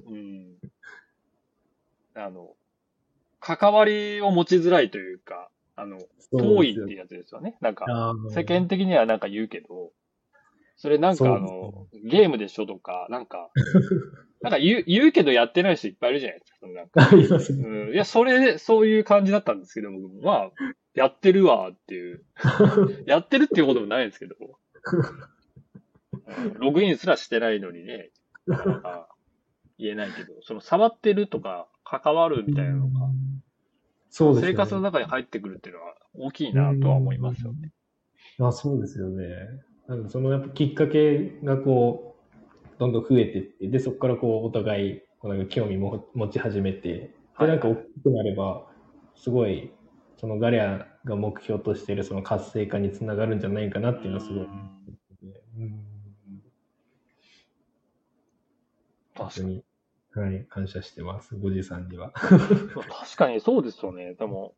あの、関わりを持ちづらいというか、 そうですよ。 遠いっていうやつですよね。なんか、 ああ、 世間的にはなんか言うけど、それなんかそうですね。 ゲームでしょとか、なんか言うけどやってない人いっぱいいるじゃないですか。なんか。 ありますね。 いや、そういう感じだったんですけど、僕も、まあ、やってるわっていう、やってるっていうこともないんですけど、ログインすらしてないのにね、なかなか言えないけど、触ってるとか、関わるうみたいなのが、 ん。そうですよね。 生活の中に入ってくるっていうのは大きいうなとは思いますよん。 ね。 そうですよね。なんかやっぱきっかけがどんどん増えていって、で、そこからお互い、なんか興味も持ち始めて、で、なんか大はいはい。 きくなれば、すごい、そのガレアが目標としているその活性化につながるんじゃないかなうーっていうのはすごい思ん、 ってて、本当確かに。 に、はい、感謝してます、ゴジさんには。 まあ確かにそうですよね。でも、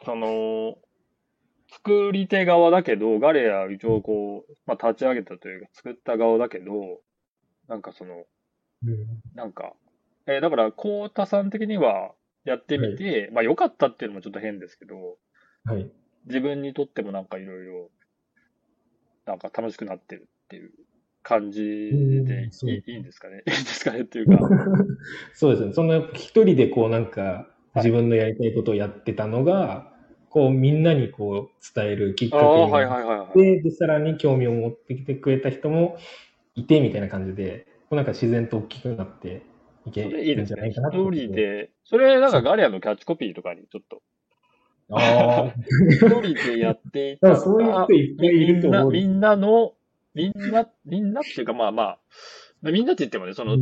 作り手側だけど、ガレア一応まあ立ち上げたというか作った側だけど、なんかうん、 なんか、だから、コウタさん的にはやってはい、 みて、まあ良かったっていうのもちょっと変ですけど、 はい。 自分にとってもなんかいろいろ、なんか楽しくなってるっていう感じでそう。 いいんですかね。いいんですかねっていうか、 そうですね。やっぱ一人でなんかはい。 自分のやりたいことをやってたのが、みんなに伝えるきっああ、 かけになっはいはいはいはい。 て、で、さらに興味を持ってきてくれた人もいて、みたいな感じで、なんか自然と大きくなっていそけるんじゃれいいですね。一ないかなってことで。 人で、それなんそう。 かガレアのキャッチコピーとかにちょっとああ、 一人でやっていだからたのそういう人が、 いっぱいいると思うんですよ。 みんなっていうかまあまあ、みんなって言ってもね、 うん。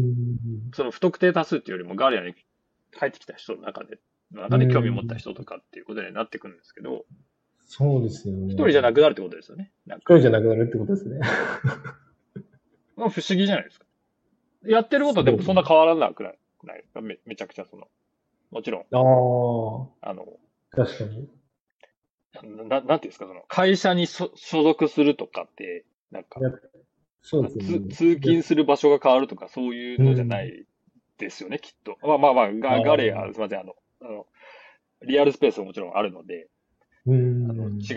その不特定多数っていうよりもガリアに帰ってきた人のう中で興味を持ったん。 人とかっていうことになってくるんですけど、 そうですよ一人じゃなね。 くなるってことですよね。なんか、 一人じゃなくなるってことですね。 まあ不思議じゃないですか。やってることはでもそんなそ変わらなくないですか？めちゃくちゃもちろん、 う。ああ、 あの、 確かに。 なんていうんですか、その、会社に所属するとかって、なんか、 いや、そうですよね。 通勤する場所が変わるとか、そういうのじゃなうん。 いですよね、きっと。まあまあまあ、 あガレア、 あ、 すみません、あの、リアルスペースももちろんあるので、 うん。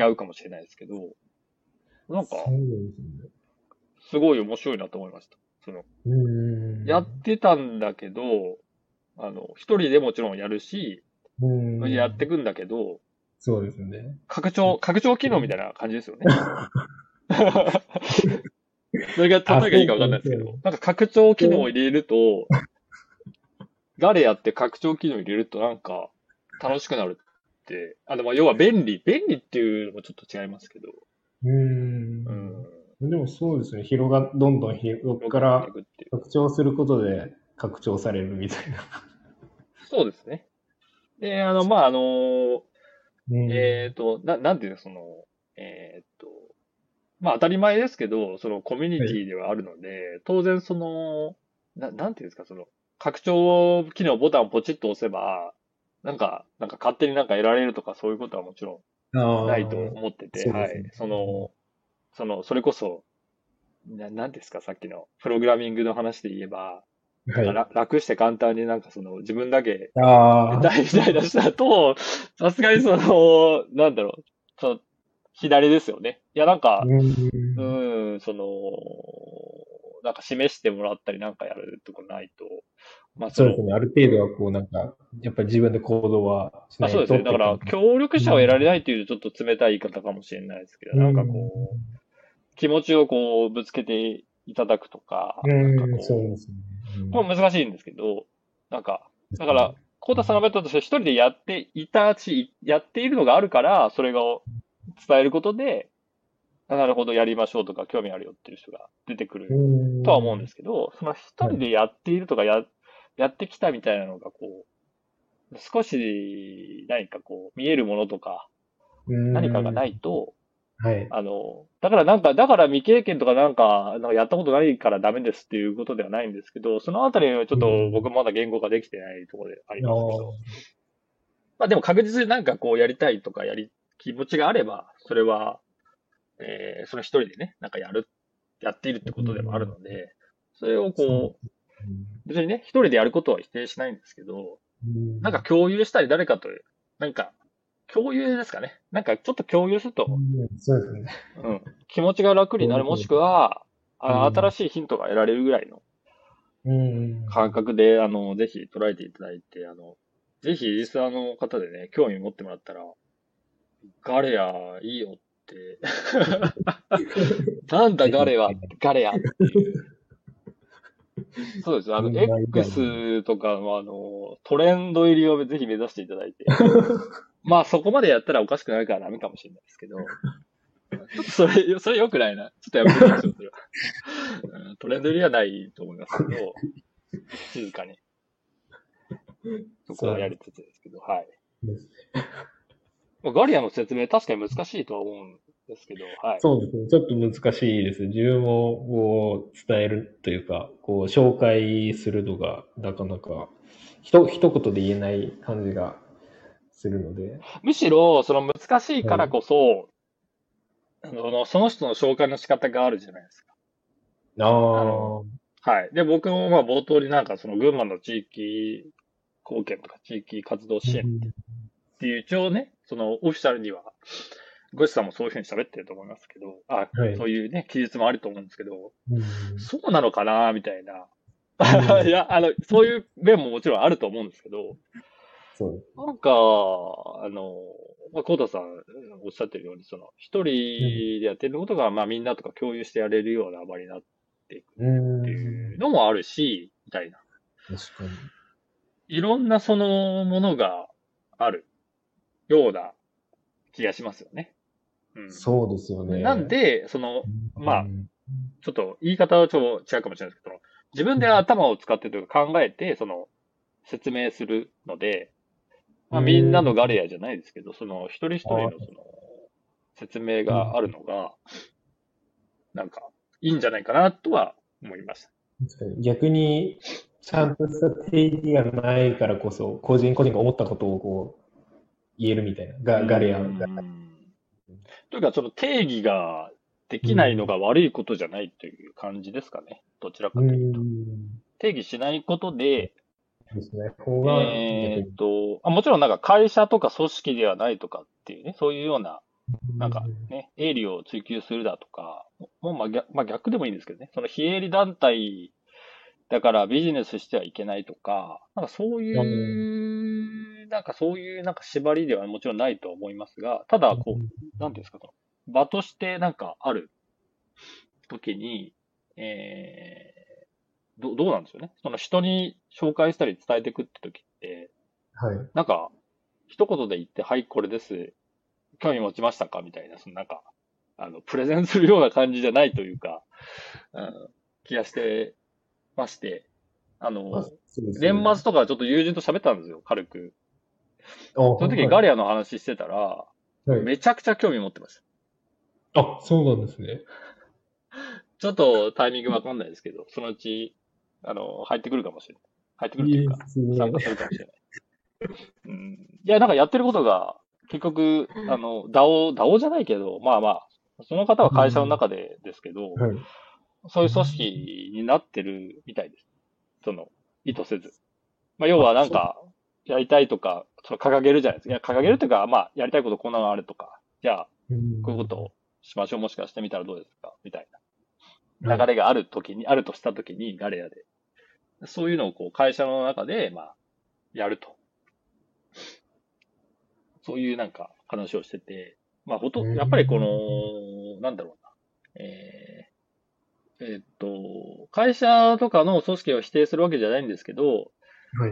違うかもしれないですけど、なんか、 そうですね。 すごい面白いなと思いました。その、 うん。 やってたんだけど、一人でもちろんやるし、 うやってん。 くんだけど、 そうですね。 拡張機能みたいな感じですよね。それがあ、 例えがいいかわかんそうですね。 ないですけど、なんか拡張機能をそう入れると、ガレやって拡張機能入れるとなんか楽しくなるって、でも要は便利っていうのもちょっと違いますけど、 ううん、 ん。でもそうですね。どんどん広く広がっていからくっていう。 拡張することで拡張されるみたいな。 そうですね。で、まあ、 うん。 なんていうの、その、えっと、まあ当たり前ですけど、そのコミュニはい。 ティではあるので、当然その、なんていうんですか、その、拡張機能ボタンをポチッと押せば、なんか勝手になんか得られるとかそういうことはもちろあんないとあ、 思ってて、はい。 そうですね。 それこそ、なんですか、さっきのプログラミングの話で言えば、なんかはい。 楽して簡単になんかその自分だけああ、 大体出したと、さすがにその、なんだろう、左ですよね。いや、なんか、 うん。 その、なんか示してもらったりなんかやるとこないと、まあその、 そうですね。ある程度はこうなんか、やっぱり自分で行動はしないそうですね。だから、 とって感じ。 協力者を得うん。 られないというちょっと冷たい言い方かもしれないですけど、なんかうん。 こう、気持ちをこう、ぶつけていただくとか、なんかうん、そうこですね。うう、こん。 れ難しいんですけど、なんか、だから、 確かに。 コウタさんのメトとして一人でやっていたし、やっているのがあるから、それを伝えることで、なるほど、やりましょうとか、興味あるよっていう人が出てくうるとは思うんでん。 すけど、その一はい。 人でやっているとか、やってきたみたいなのが、こう、少し何かこう、見えるものとか、 う何かがなん。 いと、 はい。 だから未経験とかなんかやったことないからダメですっていうことではないんですけど、そのあたりはちょっうと僕ん。 もまだ言語化できてないところでありあますけど、 あ、 まあでも確実になんかこうやりたいとか気持ちがあれば、それは、その一人でね、なんかやっているってうことでもあるん。 ので、それをそう。 こう、別にね、一人でやることは否定しないんですけど、 うなんかん。 共有したり誰かと、なんか、共有ですかね。なんかちょっと共有すると、 うん。そうですね。 気持ちが楽になる、もしそういうこと。 くは、 うん。 新しいヒントが得られるぐらいのうん。 感覚で、ぜひ捉えていただいて、ぜひリスナーの方でね、興味持ってもらったら、ガレアいいよってなんだぜひ、 ガレアっていう。そうです。 みんな以外に。 X とかのトレンド入りをぜひ目指していただいて。まあそこまでやったらおかしくなるからダメかもしれないですけど、ちょっとそれ良くないな。ちょっとやめておきましょう、それは。トレンド入りはないと思いますけど、静かにそこそうはやりつつですけど、はい。 です。 まあガリアの説明確かに難しいとは思うんですけど、はい。 そうですね。ちょっと難しいです。自分もこう伝えるというか、こう紹介するのがなかなか一言で言えない感じがするので。 むしろ、その難しいからはい。 こそ、その人の紹介の仕方があるじゃないですか。 ああの、 あ、 はい。で、僕もまあ冒頭になんかその群馬の地域貢献とか地域活動支援っうん、 ていう一応ね、そのオフィシャルには、ゴシさんもそういうふうに喋ってると思いますけど、 はい。 そういうね、記述もあると思うんですけど、 うん、 そうなのかなみたいな。 うん、 いや、そういう面ももちろんあると思うんですけど、 そうです。 なんか、まあ、コウタさんおっしゃってるように、その、一うん、 人でやってることが、まあみんなとか共有してやれるような場になっていくっうていうん、 のもあるし、みたいな。 確かに。 いろんなそのものがあるような気がしますよね。うん。 そうですよなんね。 で、その、まあ、 うん、 ちょっと言い方はちょっと違うかもしれないですけど、自分で頭を使ってというか考えて、その、説明するので、まあみんうん、 なのガレアじゃないですけど、その一人一人あ、 のその説明うん、 があるのが、なんか、いいんじゃないかなとは思いました。 確かに逆に、ちゃんとした定義がないからこそ、個人個人が思ったことをこう言えるみたいな、 うーガレアンが。 ん。 というか、その定義ができないのが悪いことじゃないという感じですかね。どちらかというと。定義しないことで、 ですね。方が逆に。 もちろんなんか会社とか組織ではないとかっていうね、そういうような、なんかね、営利を追求するだとか、もうまあ逆でもいいんですけどね、その非営利団体だからビジネスしてはいけないとか、なんかそういう、なんか縛りではもちろんないと思いますが、ただこう、なんていうんですか、その場としてなんかある時に、どうなんですよね。その人に紹介したり伝えていくって時って、 はい。 なんか、一言で言って、はい、これです。興味持ちましたかみたいな、そのなんか、プレゼンするような感じじゃないというか、うん、気がしてまして、 そうです年ね。 末とかちょっと友人と喋ったんですよ、軽く。その時ガはい。 リアの話してたら、 はい。 めちゃくちゃ興味持ってました。 そうなんですね。 ちょっとタイミングわかんないですけど、そのうち、入ってくるかもしれない。入ってくるというか、 すね。 参加するかもしれない。うん。いや、なんかやってることが、結局、ダオじゃないけど、まあまあ、その方は会社の中でですけど、 はい。 そういう組織になってるみたいです。その、意図せず。まあ、要はなんそう。 か、やりたいとか、その掲げるじゃないですか。いや、掲げるというか、まあ、やりたいことこんなのあるとか、じゃあ、こういうことをしましょう。もしかしてみたらどうですかみたいな流はい。 れがあるとしたときに、ガレアで。そういうのをこう、会社の中で、まあ、やると。そういうなんか話をしてて、まあ、やっぱりこの、なんだろうな。会社とかの組織を否定するわけじゃないんですけど、 はい。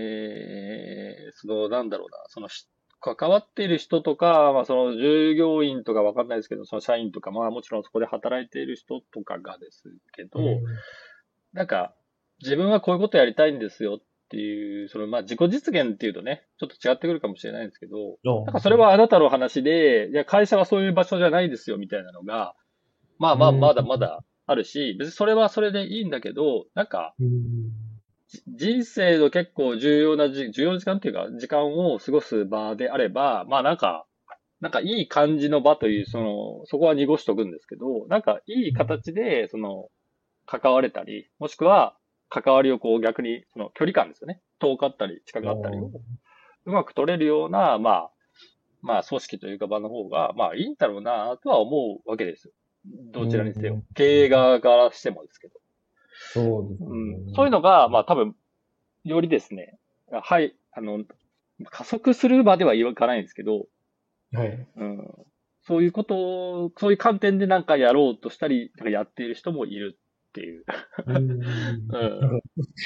なんだろうな、関わっている人とか、まあ、その従業員とかわかんないですけど、その社員とか、まあもちろんそこで働いている人とかがですけど、なんか、自分はこういうことやりたいんですよっていう、まあ自己実現っていうとね、ちょっと違ってくるかもしれないんですけど、なんかそれはあなたの話で、いや、会社はそういう場所じゃないですよみたいなのが、まあまあ、まだまだあるし、別にそれはそれでいいんだけど、なんか、人生の結構重要な時間っていうか、時間を過ごす場であれば、まあなんかいい感じの場という、そこは濁しとくんですけど、なんかいい形で、関われたり、もしくは、関わりをこう逆に、その距離感ですよね。遠かったり、近かったりを、うまく取れるような、まあ、組織というか場の方が、まあ、いいんだろうな、とは思うわけですよ。どちらにせよ。経営側からしてもですけど。 そうですうん。そういうね。 のが、まあ、多分、よりですね、はい、加速するまではいかないんですけど、 はい。 うん。そういう観点でなんかやろうとしたり、なんかやっている人もいるっていう、うん、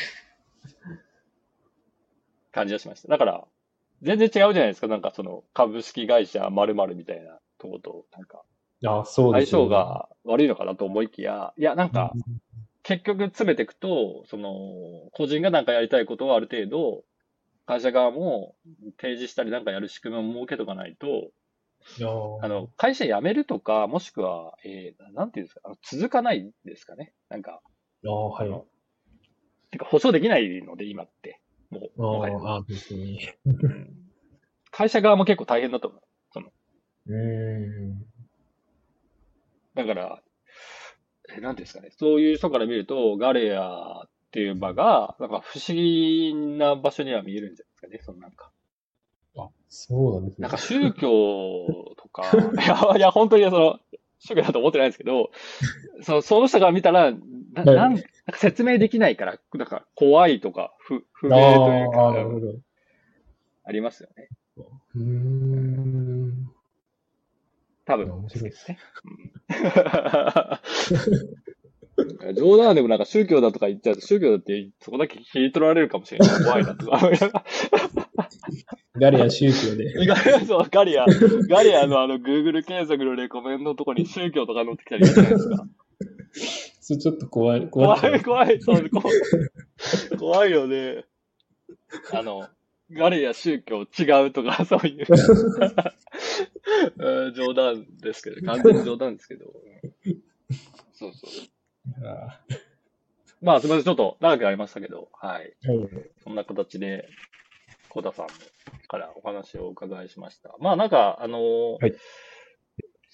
感じがしました。だから、全然違うじゃないですか。なんか株式会社〇〇みたいなとこと、なんか、 そうで相すよね。 性が悪いのかなと思いきや、いや、なんか、結局詰めていくと、個人がなんかやりたいことをある程度、会社側も提示したりなんかやる仕組みを設けとかないと、会社辞めるとか、もしくは、なんていうんですか、続かないですかね。なんか、 はい。 あの、てか保証できないので、今って。もはや。 ですね。 うん。会社側も結構大変だと思う。その、 うーん。 だから、なんていうんですかね。そういう人から見ると、ガレアっていう場が、なんか不思議な場所には見えるんじゃないですかね。なんか。 そうなんですね。 なんか宗教とか、いや、本当に宗教だと思ってないんですけど、その人が見たら、なんはい。 か説明できないから、なんか怖いとか、不明というか、 なるほど。 ありますよね。 うーん。 多分面白いです。 ですけどね。うん、冗談でもなんか宗教だとか言っちゃうと、宗教だってそこだけ切り取られるかもしれないから怖いなとか。 ガリア宗教で。 ガリアのGoogle 検索のレコメンのとこに宗教とか載ってきたりするじゃないですか。 それちょっと怖怖い、 っちゃいます。 怖い、怖いよね。ガリア宗教違うとか、そういう冗談ですけど、完全に冗談ですけど。そうそう。まあ、すみません。ちょっと長くなりましたけど、はい。 はい。 そんな形で、コタさんからお話をお伺いしました。まあ、なんか、 はい。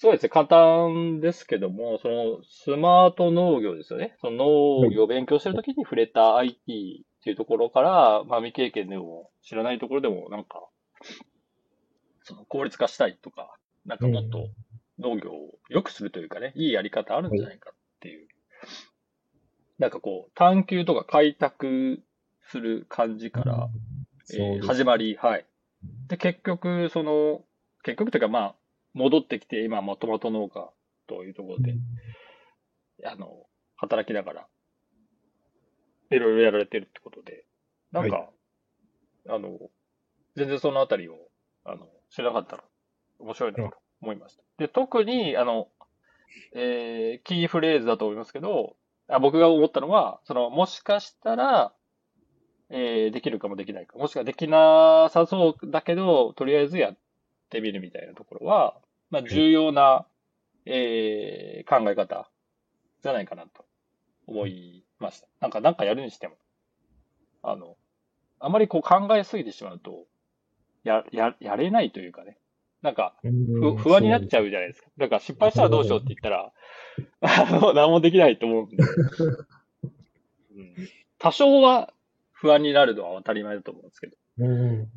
そうですね、簡単ですけども、そのスマート農業ですよね。その農業を勉強してるときに触れた IT っていうところから、まあ未経験でも知らないところでもなんか、その効率化したいとか、なんうん。 かもっと農業を良くするというかね、いいやり方あるんはい。 じゃないかっていう、なんかこう、探求とか開拓する感じうん。 から、 そうですね。 始まり、はい。で、結局というかまあ、戻ってきて、今もトマト農家というところで、 うん。 あの、働きながら、いろいろやられてるってことで、なんはい。 か、あの、全然そのあたりを、知らなかったら面白いなあ、 と思いました。で、特に、キーフレーズだと思いますけど、僕が思ったのは、もしかしたら、できるかもできないか。もしくはできなさそうだけど、とりあえずやってみるみたいなところは、まあ、 はい。 重要な、考え方じゃないかなと思いました。なんかやるにしても、あの、あまりこう考えすぎてしまうと、やれないというかね。なんか、 うん、 不安になっちゃそうですね。 うじゃないですか。だから失敗したらどうしようって言ったら、何もできないと思うんで、うん、多少は不安になるのは当たり前だと思うんですけど、 うん。うん。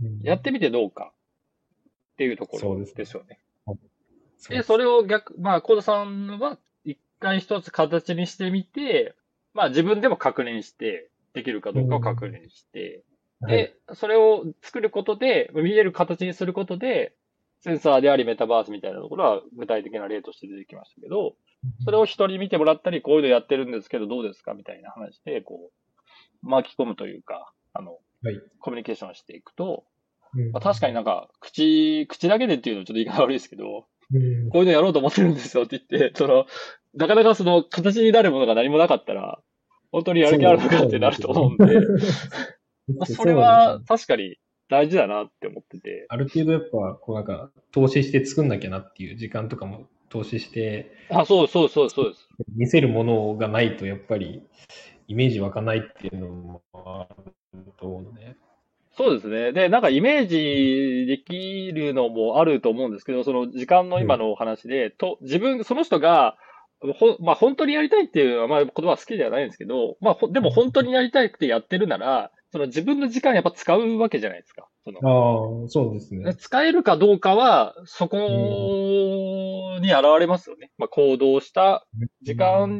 やってみてどうかっていうところそうですね。 ですよね。 はい。そうで、 です。 それをまあ、コードさんは一回一つ形にしてみて、まあ自分でも確認して、できるかうどうかを確ん。 認して、 はい。 で、それを作ることで、見える形にすることで、センサーでありメタバースみたいなところは具体的な例として出てきましたけど、それを人に見てもらったり、こういうのやってるんですけどどうですかみたいな話で、こう、巻き込むというか、 はい。 コミュニケーションしていくと、 うまあ、確かにん。 なんか、口だけでっていうのはちょっと言い方悪いですけど、 うん。 こういうのやろうと思ってるんですよって言って、なかなかその形になるものが何もなかったら、本当にやる気あるのかそうってなるとなんですよ。 思うんで、まあ、それはそうなんですよね。 確かに大事だなって思ってて。 ある程度やっぱ、こうなんか、投資して作んなきゃなっていう時間とかも投資して、 あ、そうです。 見せるものがないとやっぱりイメージ湧かないっていうのもあると思うので。 そうですね。で、なんかイメージできるのもあると思うんですけど、その時間のはい。 今のお話で、その人が、まあ本当にやりたいっていうのは、まあ言葉は好きではないんですけど、まあでも本当にやりたいってやってるなら、その自分の時間やっぱ使うわけじゃないですか。 ああ、そうですね。 使えるかどうかは、そこうん。 に現れますよね。まあ行動した時うん。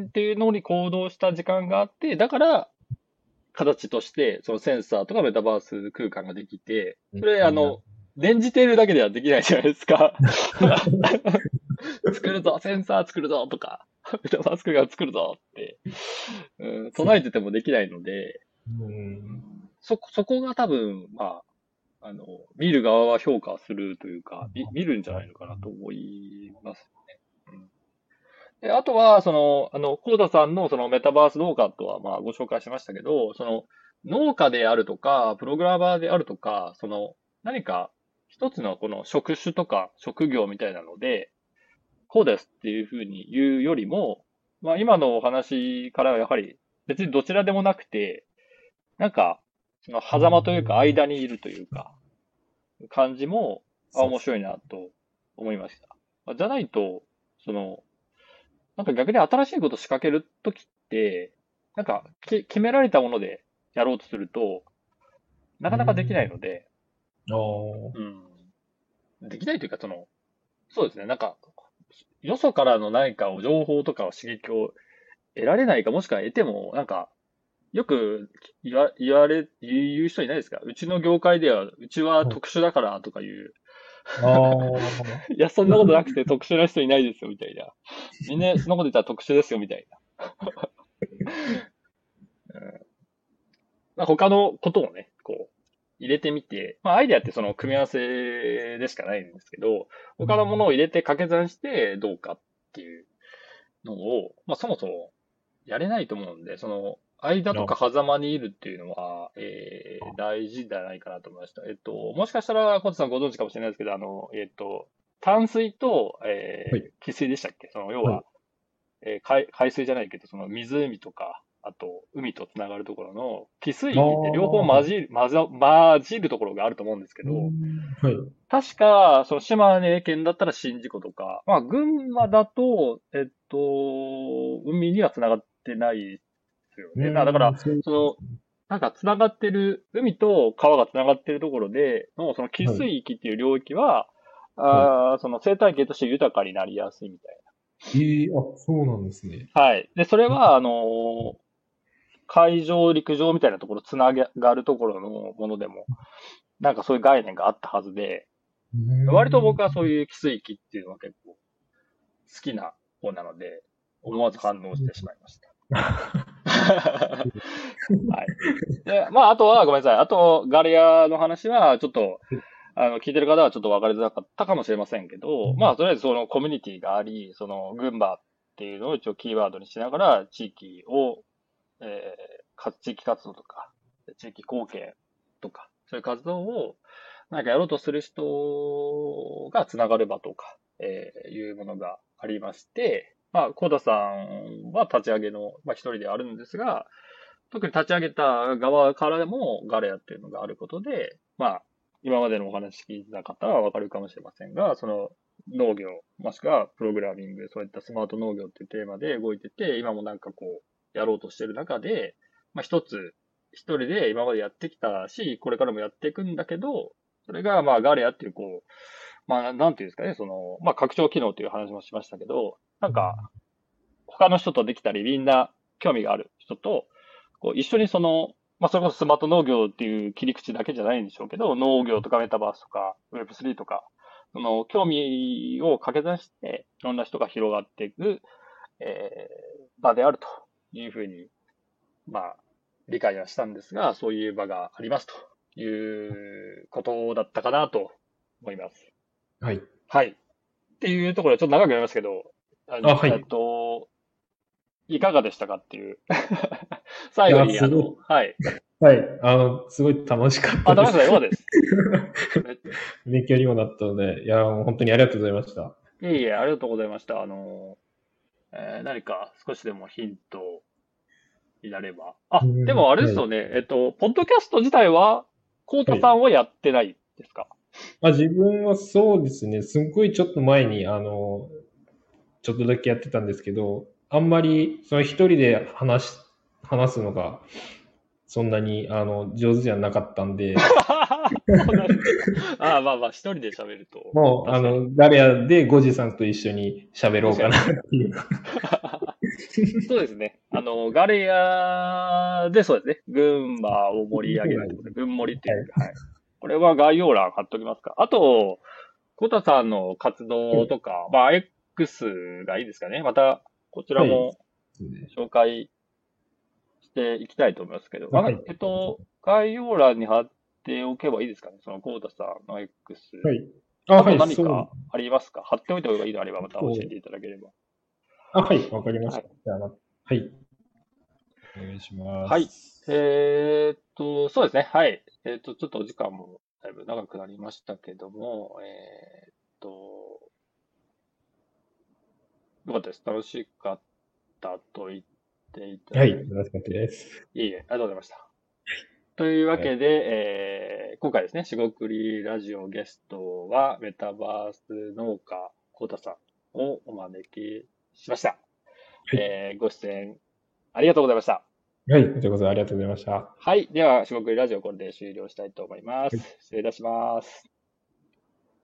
間っていうのに行動した時間があって、だから形として、そのセンサーとかメタバース空間ができて、それ、念じているだけではできないじゃないですか。作るぞ、センサー作るぞとか、メタバース空間作るぞって、唱えててもできないので、 うん。 そこが多分、まあ、見る側は評価するというか、見るんじゃないのかなと思いますね。うんで、あとは、コーダさんのそのメタバース農家とは、まあ、ご紹介しましたけど、農家であるとか、プログラマーであるとか、何か一つのこの職種とか職業みたいなので、こうですっていうふうに言うよりも、まあ、今のお話からはやはり別にどちらでもなくて、なんか、そのう狭間というかん。 間にいるというか、感じも、面そうです。 白いなと思いました。じゃないと、その、なんか逆に新しいこと仕掛けるときって、なんか決められたものでやろうとすると、なうかなかできないん。 ので、 ああ、 うん。できないというか、そうですね。なんか、よそからの何かを、情報とかを刺激を得られないか、もしくは得ても、なんか、よく言う人いないですか？うちの業界では、うちははい。 特殊だからとかいう。 ああ、 いや、そんなことなくて特殊な人いないですよ、みたいな。みんなそんなこと言ったら特殊ですよ、みたいな。他のことをね、こう、入れてみて、まあアイデアってその組み合わせでしかないんですけど、他のものを入れて掛け算してどうかっていうのを、まあそもそもやれないと思うんで、間とかあ狭間にいるっていうのは、大事じゃないかなと思いました。もしかしたら、コトさんご存知かもしれないですけど、淡水と、 はい。 汽水でしたっけ？要はい。 は、海水じゃないけど、その湖とか、あと、 海とつながるところの、汽水域って両方混じるところがあると思うんですけど、 はい。 確か、その島根県だったら宍道湖とか、まあ、群馬だと、海には繋がってないですよね。だから、 そう。 その、なんか繋がってる、海と川が繋がってるところでの、その汽はい。 水域っていう領域は、 はい。 その生態系として豊かになりやすいみたいそうなんですね。 な。はい。で、それは、海上、陸上みたいなところ、つながるところのものでも、なんかそういう概念があったはずで、 うーん。 割と僕はそういう汽水域っていうのは結構好きな方なので、思わず反応してしまいました。はい。で、まあ、あとは、ごめんなさい。あと、ガレアの話は、ちょっと、聞いてる方はちょっと分かりづらかったかもしれませんけど、まあ、とりあえずそのコミュニティがあり、その、群馬っていうのを一応キーワードにしながら、地域を、地域活動とか、地域貢献とか、そういう活動を、なんかやろうとする人がつながる場とか、いうものがありまして、まあ、コーダさんは立ち上げの、まあ、一人ではあるんですが、特に立ち上げた側からでもガレアっていうのがあることで、まあ、今までのお話聞いた方はわかるかもしれませんが、その農業、もしくはプログラミング、そういったスマート農業っていうテーマで動いてて、今もなんかこう、やろうとしてる中で、まあ一人で今までやってきたし、これからもやっていくんだけど、それがまあガレアっていうこう、まあなんていうんですかね、その、まあ拡張機能という話もしましたけど、なんか他の人とできたり、みんな興味がある人と、こう一緒にその、まあ、それこそスマート農業っていう切り口だけじゃないんでしょうけど、農業とかメタバースとか Web3 とか、その興味を掛け算して、いろんな人が広がっていく、場であるというふうに、まあ、理解はしたんですが、そういう場がありますということだったかなと思います。 はい。 はい。っていうところでちょっと長くなりますけど、 はい。 いかがでしたかっていう。 いや、 最後に、 すごい、 はい。 はい。すごい楽しかっあ、 たです。 高橋さん、よかったです。め勉強にもなったので、いや、もう本当にありがとうございました。 いえいえ、ありがとうございました。何か少しでもヒントになれば。あ、でもあれではい。 すよね。ポッドキャスト自体は、コウタさはい。 んはやってないですか？ 自分はそうですね、すっごいちょっと前に、ちょっとだけやってたんですけど、あんまり、その一人で話すのが、そんなに、上手じゃなかったんで、 そうなんですか。あまあまあ、一人で喋ると、 もう、 確かに。 ガレアでゴジさんと一緒に喋ろうかなっ確かに。 ていう。 そうですね。ガレアでそうですね。群馬を盛り上げるってことで、群盛りっていう。はい。これは概要欄貼っときますか。あと、コタさんの活動とか、まあ、X がいいですかね。また、こちらはい。 も紹介していきたいと思いますけど、 はい。 概要欄に貼っておけばいいですかね。そのコタさんの X。 はい。 あとはい、そう。 何かありますか？貼っておいた方がいいのあればまた教えていただければ。 はい、わかりました。 はい。 じゃあ、はい。お願いしまはい。 す。 そうですね。はい。ちょっとお時間もだいぶ長くなりましたけども、よかったです。楽しかったと言っていたはい、 だい楽しかったて、 です。 いえいえ、ありがとうございました。というわはい。 けで、今回ですね、しごくりラジオゲストは、メタバース農家、コウタさんをお招きしました。ご出演ありがとうございました。 はい、こちらこそありがとうございました。 はい。では、しごくりラジオこれで終了したいと思います。 はい失礼いたします。